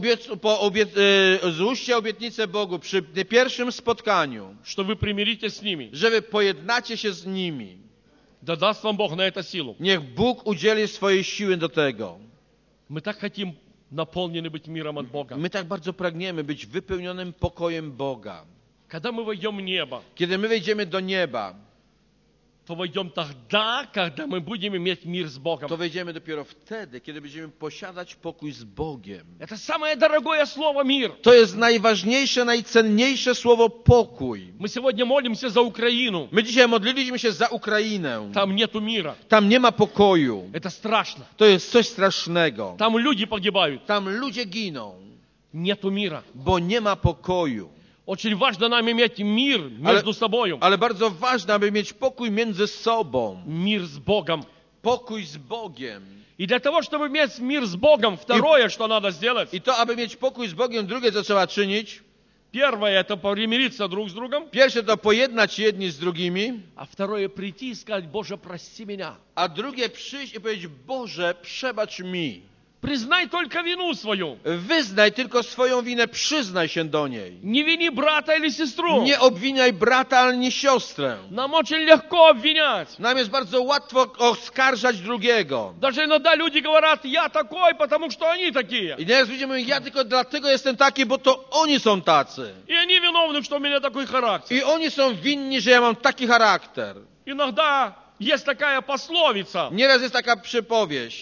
złóżcie obietnicę Bogu przy pierwszym spotkaniu, что вы примиритесь с ними. że wy pojednacie się z nimi. Да даст вам Бог на это силу. Niech Bóg udzieli swojej siły do tego. Мы так хотим наполнены быть миром от Бога. My tak bardzo pragniemy być wypełnionym pokojem Boga. Когда мы войдем в небо, Kiedy my wejdziemy do nieba, то войдем тогда, когда мы будем иметь мир с Богом. to wejdziemy dopiero wtedy, kiedy będziemy posiadać pokój z Bogiem. Это самое дорогое слово «мир». To jest najważniejsze, najcenniejsze słowo pokój. Мы сегодня молимся за Украину. My dzisiaj modliliśmy się za Ukrainę. Там нету мира. Tam nie ma pokoju. Это страшно. To jest coś strasznego. Там люди погибают. Tam ludzie giną, Нету мира. bo nie ma pokoju. Очень важно нам иметь мир между собой. Ale bardzo ważne, aby mieć pokój między sobą. Мир с Богом. Pokój z Bogiem. И для того, чтобы иметь мир с Богом, второе, что надо сделать, I to, aby mieć pokój z Bogiem, drugie, co trzeba czynić, первое, это примириться друг с другом, pierwsze to pojednać się jedni z drugimi, а второе, прийти и сказать: Боже, прости меня. a drugie przyjść i powiedzieć: Boże, przebacz mi. Признай только вину свою. Wyznaj tylko swoją winę, przyznaj się do niej. Не вини брата или сестру. Nie obwiniaj brata ani siostrę. Нам очень легко обвинять. Nam jest bardzo łatwo oskarżać drugiego. Даже иногда люди говорят: я такой, потому что они такие. I nieraz ludzie mówią: ja tylko dlatego jestem taki, bo to oni są tacy. И они виновны, что у меня такой характер. I oni są winni, że ja mam taki charakter. Иногда есть такая пословица. Nieraz jest taka przypowieść.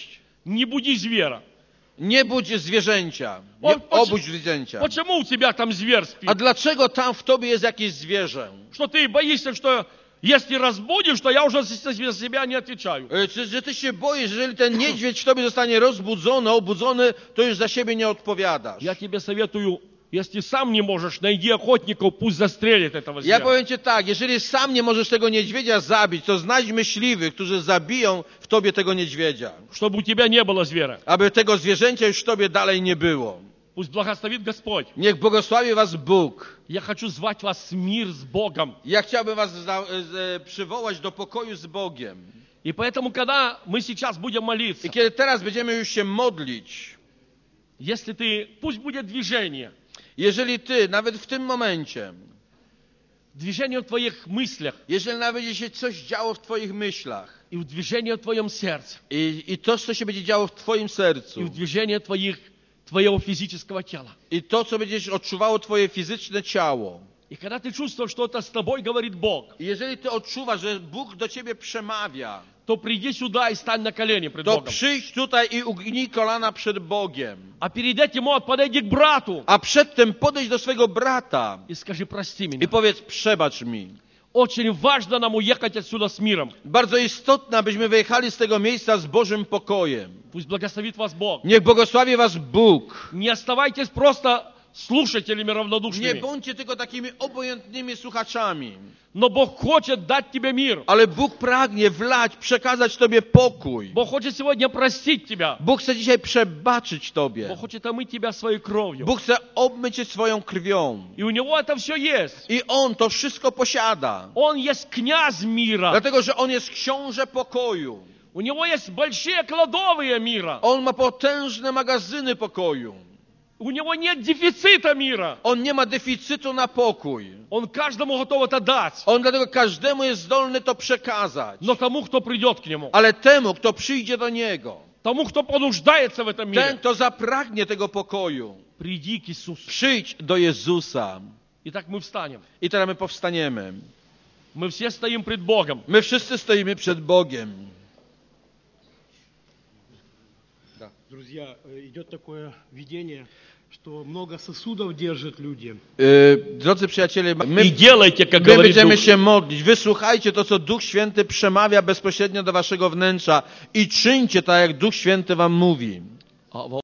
Не буди зверя. Nie budź zwierzęcia. O, Nie obudź zwierzęcia. Почему у тебя там зверь спит? A dlaczego tam w tobie jest jakieś zwierzę? Что ты боишься, что если разбудишь, то я уже за себя не отвечаю. Czy ty się boisz, że jeżeli ten niedźwiedź w tobie zostanie rozbudzony, obudzony, to już za siebie nie odpowiadasz? Я тебе советую, если сам не можешь, найди охотников, пусть застрелит этого Ja зверя. powiem ci tak, jeżeli sam nie możesz tego niedźwiedzia zabić, to znajdź myśliwych, którzy zabiją w tobie tego niedźwiedzia. Чтобы у тебя не было зверя. Aby tego zwierzęcia już w tobie dalej nie było. Пусть благословит Господь. Niech błogosławi was Bóg. Я хочу звать вас в мир с Богом. Ja chciałbym was przywołać do pokoju z Bogiem. И поэтому, когда мы сейчас будем молиться, I kiedy teraz będziemy już się modlić, если ты, пусть будет движение. jeżeli ty, nawet w tym momencie, Движение в твоих мыслях jeżeli nawet będzie się coś działo w twoich myślach и в движение в твоем сердце, i to, co się będzie działo w twoim sercu и в движение твоего физического тела. i to, co będziesz odczuwało twoje fizyczne ciało. И когда ты чувствуешь, что это с тобой говорит Бог, I jeżeli ty odczuwasz, że Bóg do ciebie przemawia, то приди сюда и стань на колени пред to Богом. przyjdź tutaj i ugnij kolana przed Bogiem. А перед этим подойди к брату A przedtem podejdź do swojego brata и скажи: прости i меня. powiedz: przebacz mi. Очень важно нам уехать отсюда с миром. Bardzo istotne, abyśmy wyjechali z tego miejsca z Bożym pokojem. Пусть благословит вас Бог. Niech błogosławi was Bóg. Не оставайтесь просто слушателями Nie равнодушными. bądźcie tylko takimi obojętnymi słuchaczami. Но Бог хочет дать тебе мир. Ale Bóg pragnie wlać, przekazać tobie pokój. Бог хочет сегодня простить тебя. Bóg chce dzisiaj przebaczyć tobie. Бог хочет омыть тебя своей кровью. Bóg chce obmyć cię swoją krwią. И у Него это все есть. I On to wszystko posiada. Он есть князь мира. Dlatego, że On jest książę pokoju. У Него есть большие кладовые мира. On ma potężne magazyny pokoju. У Него нет дефицита мира. On nie ma deficytu na pokój. Он каждому готов это дать. On dlatego każdemu jest zdolny to przekazać. Но тому, кто придет к Нему, Ale temu, kto przyjdzie do Niego, тому, кто понуждается в этом ten, мире, kto zapragnie tego pokoju, приди к Иисусу. przyjdź do Jezusa. Итак, мы встанем. I teraz my powstaniemy. Мы все стоим пред Богом. My wszyscy stoimy przed Bogiem. Друзья, идет такое видение, что много сосудов держат люди. Drodzy przyjaciele, И my делайте, как My говорит będziemy Дух. się modlić. Wysłuchajcie to, co Duch Święty przemawia bezpośrednio do waszego wnętrza i czyńcie tak, jak Duch Święty wam mówi.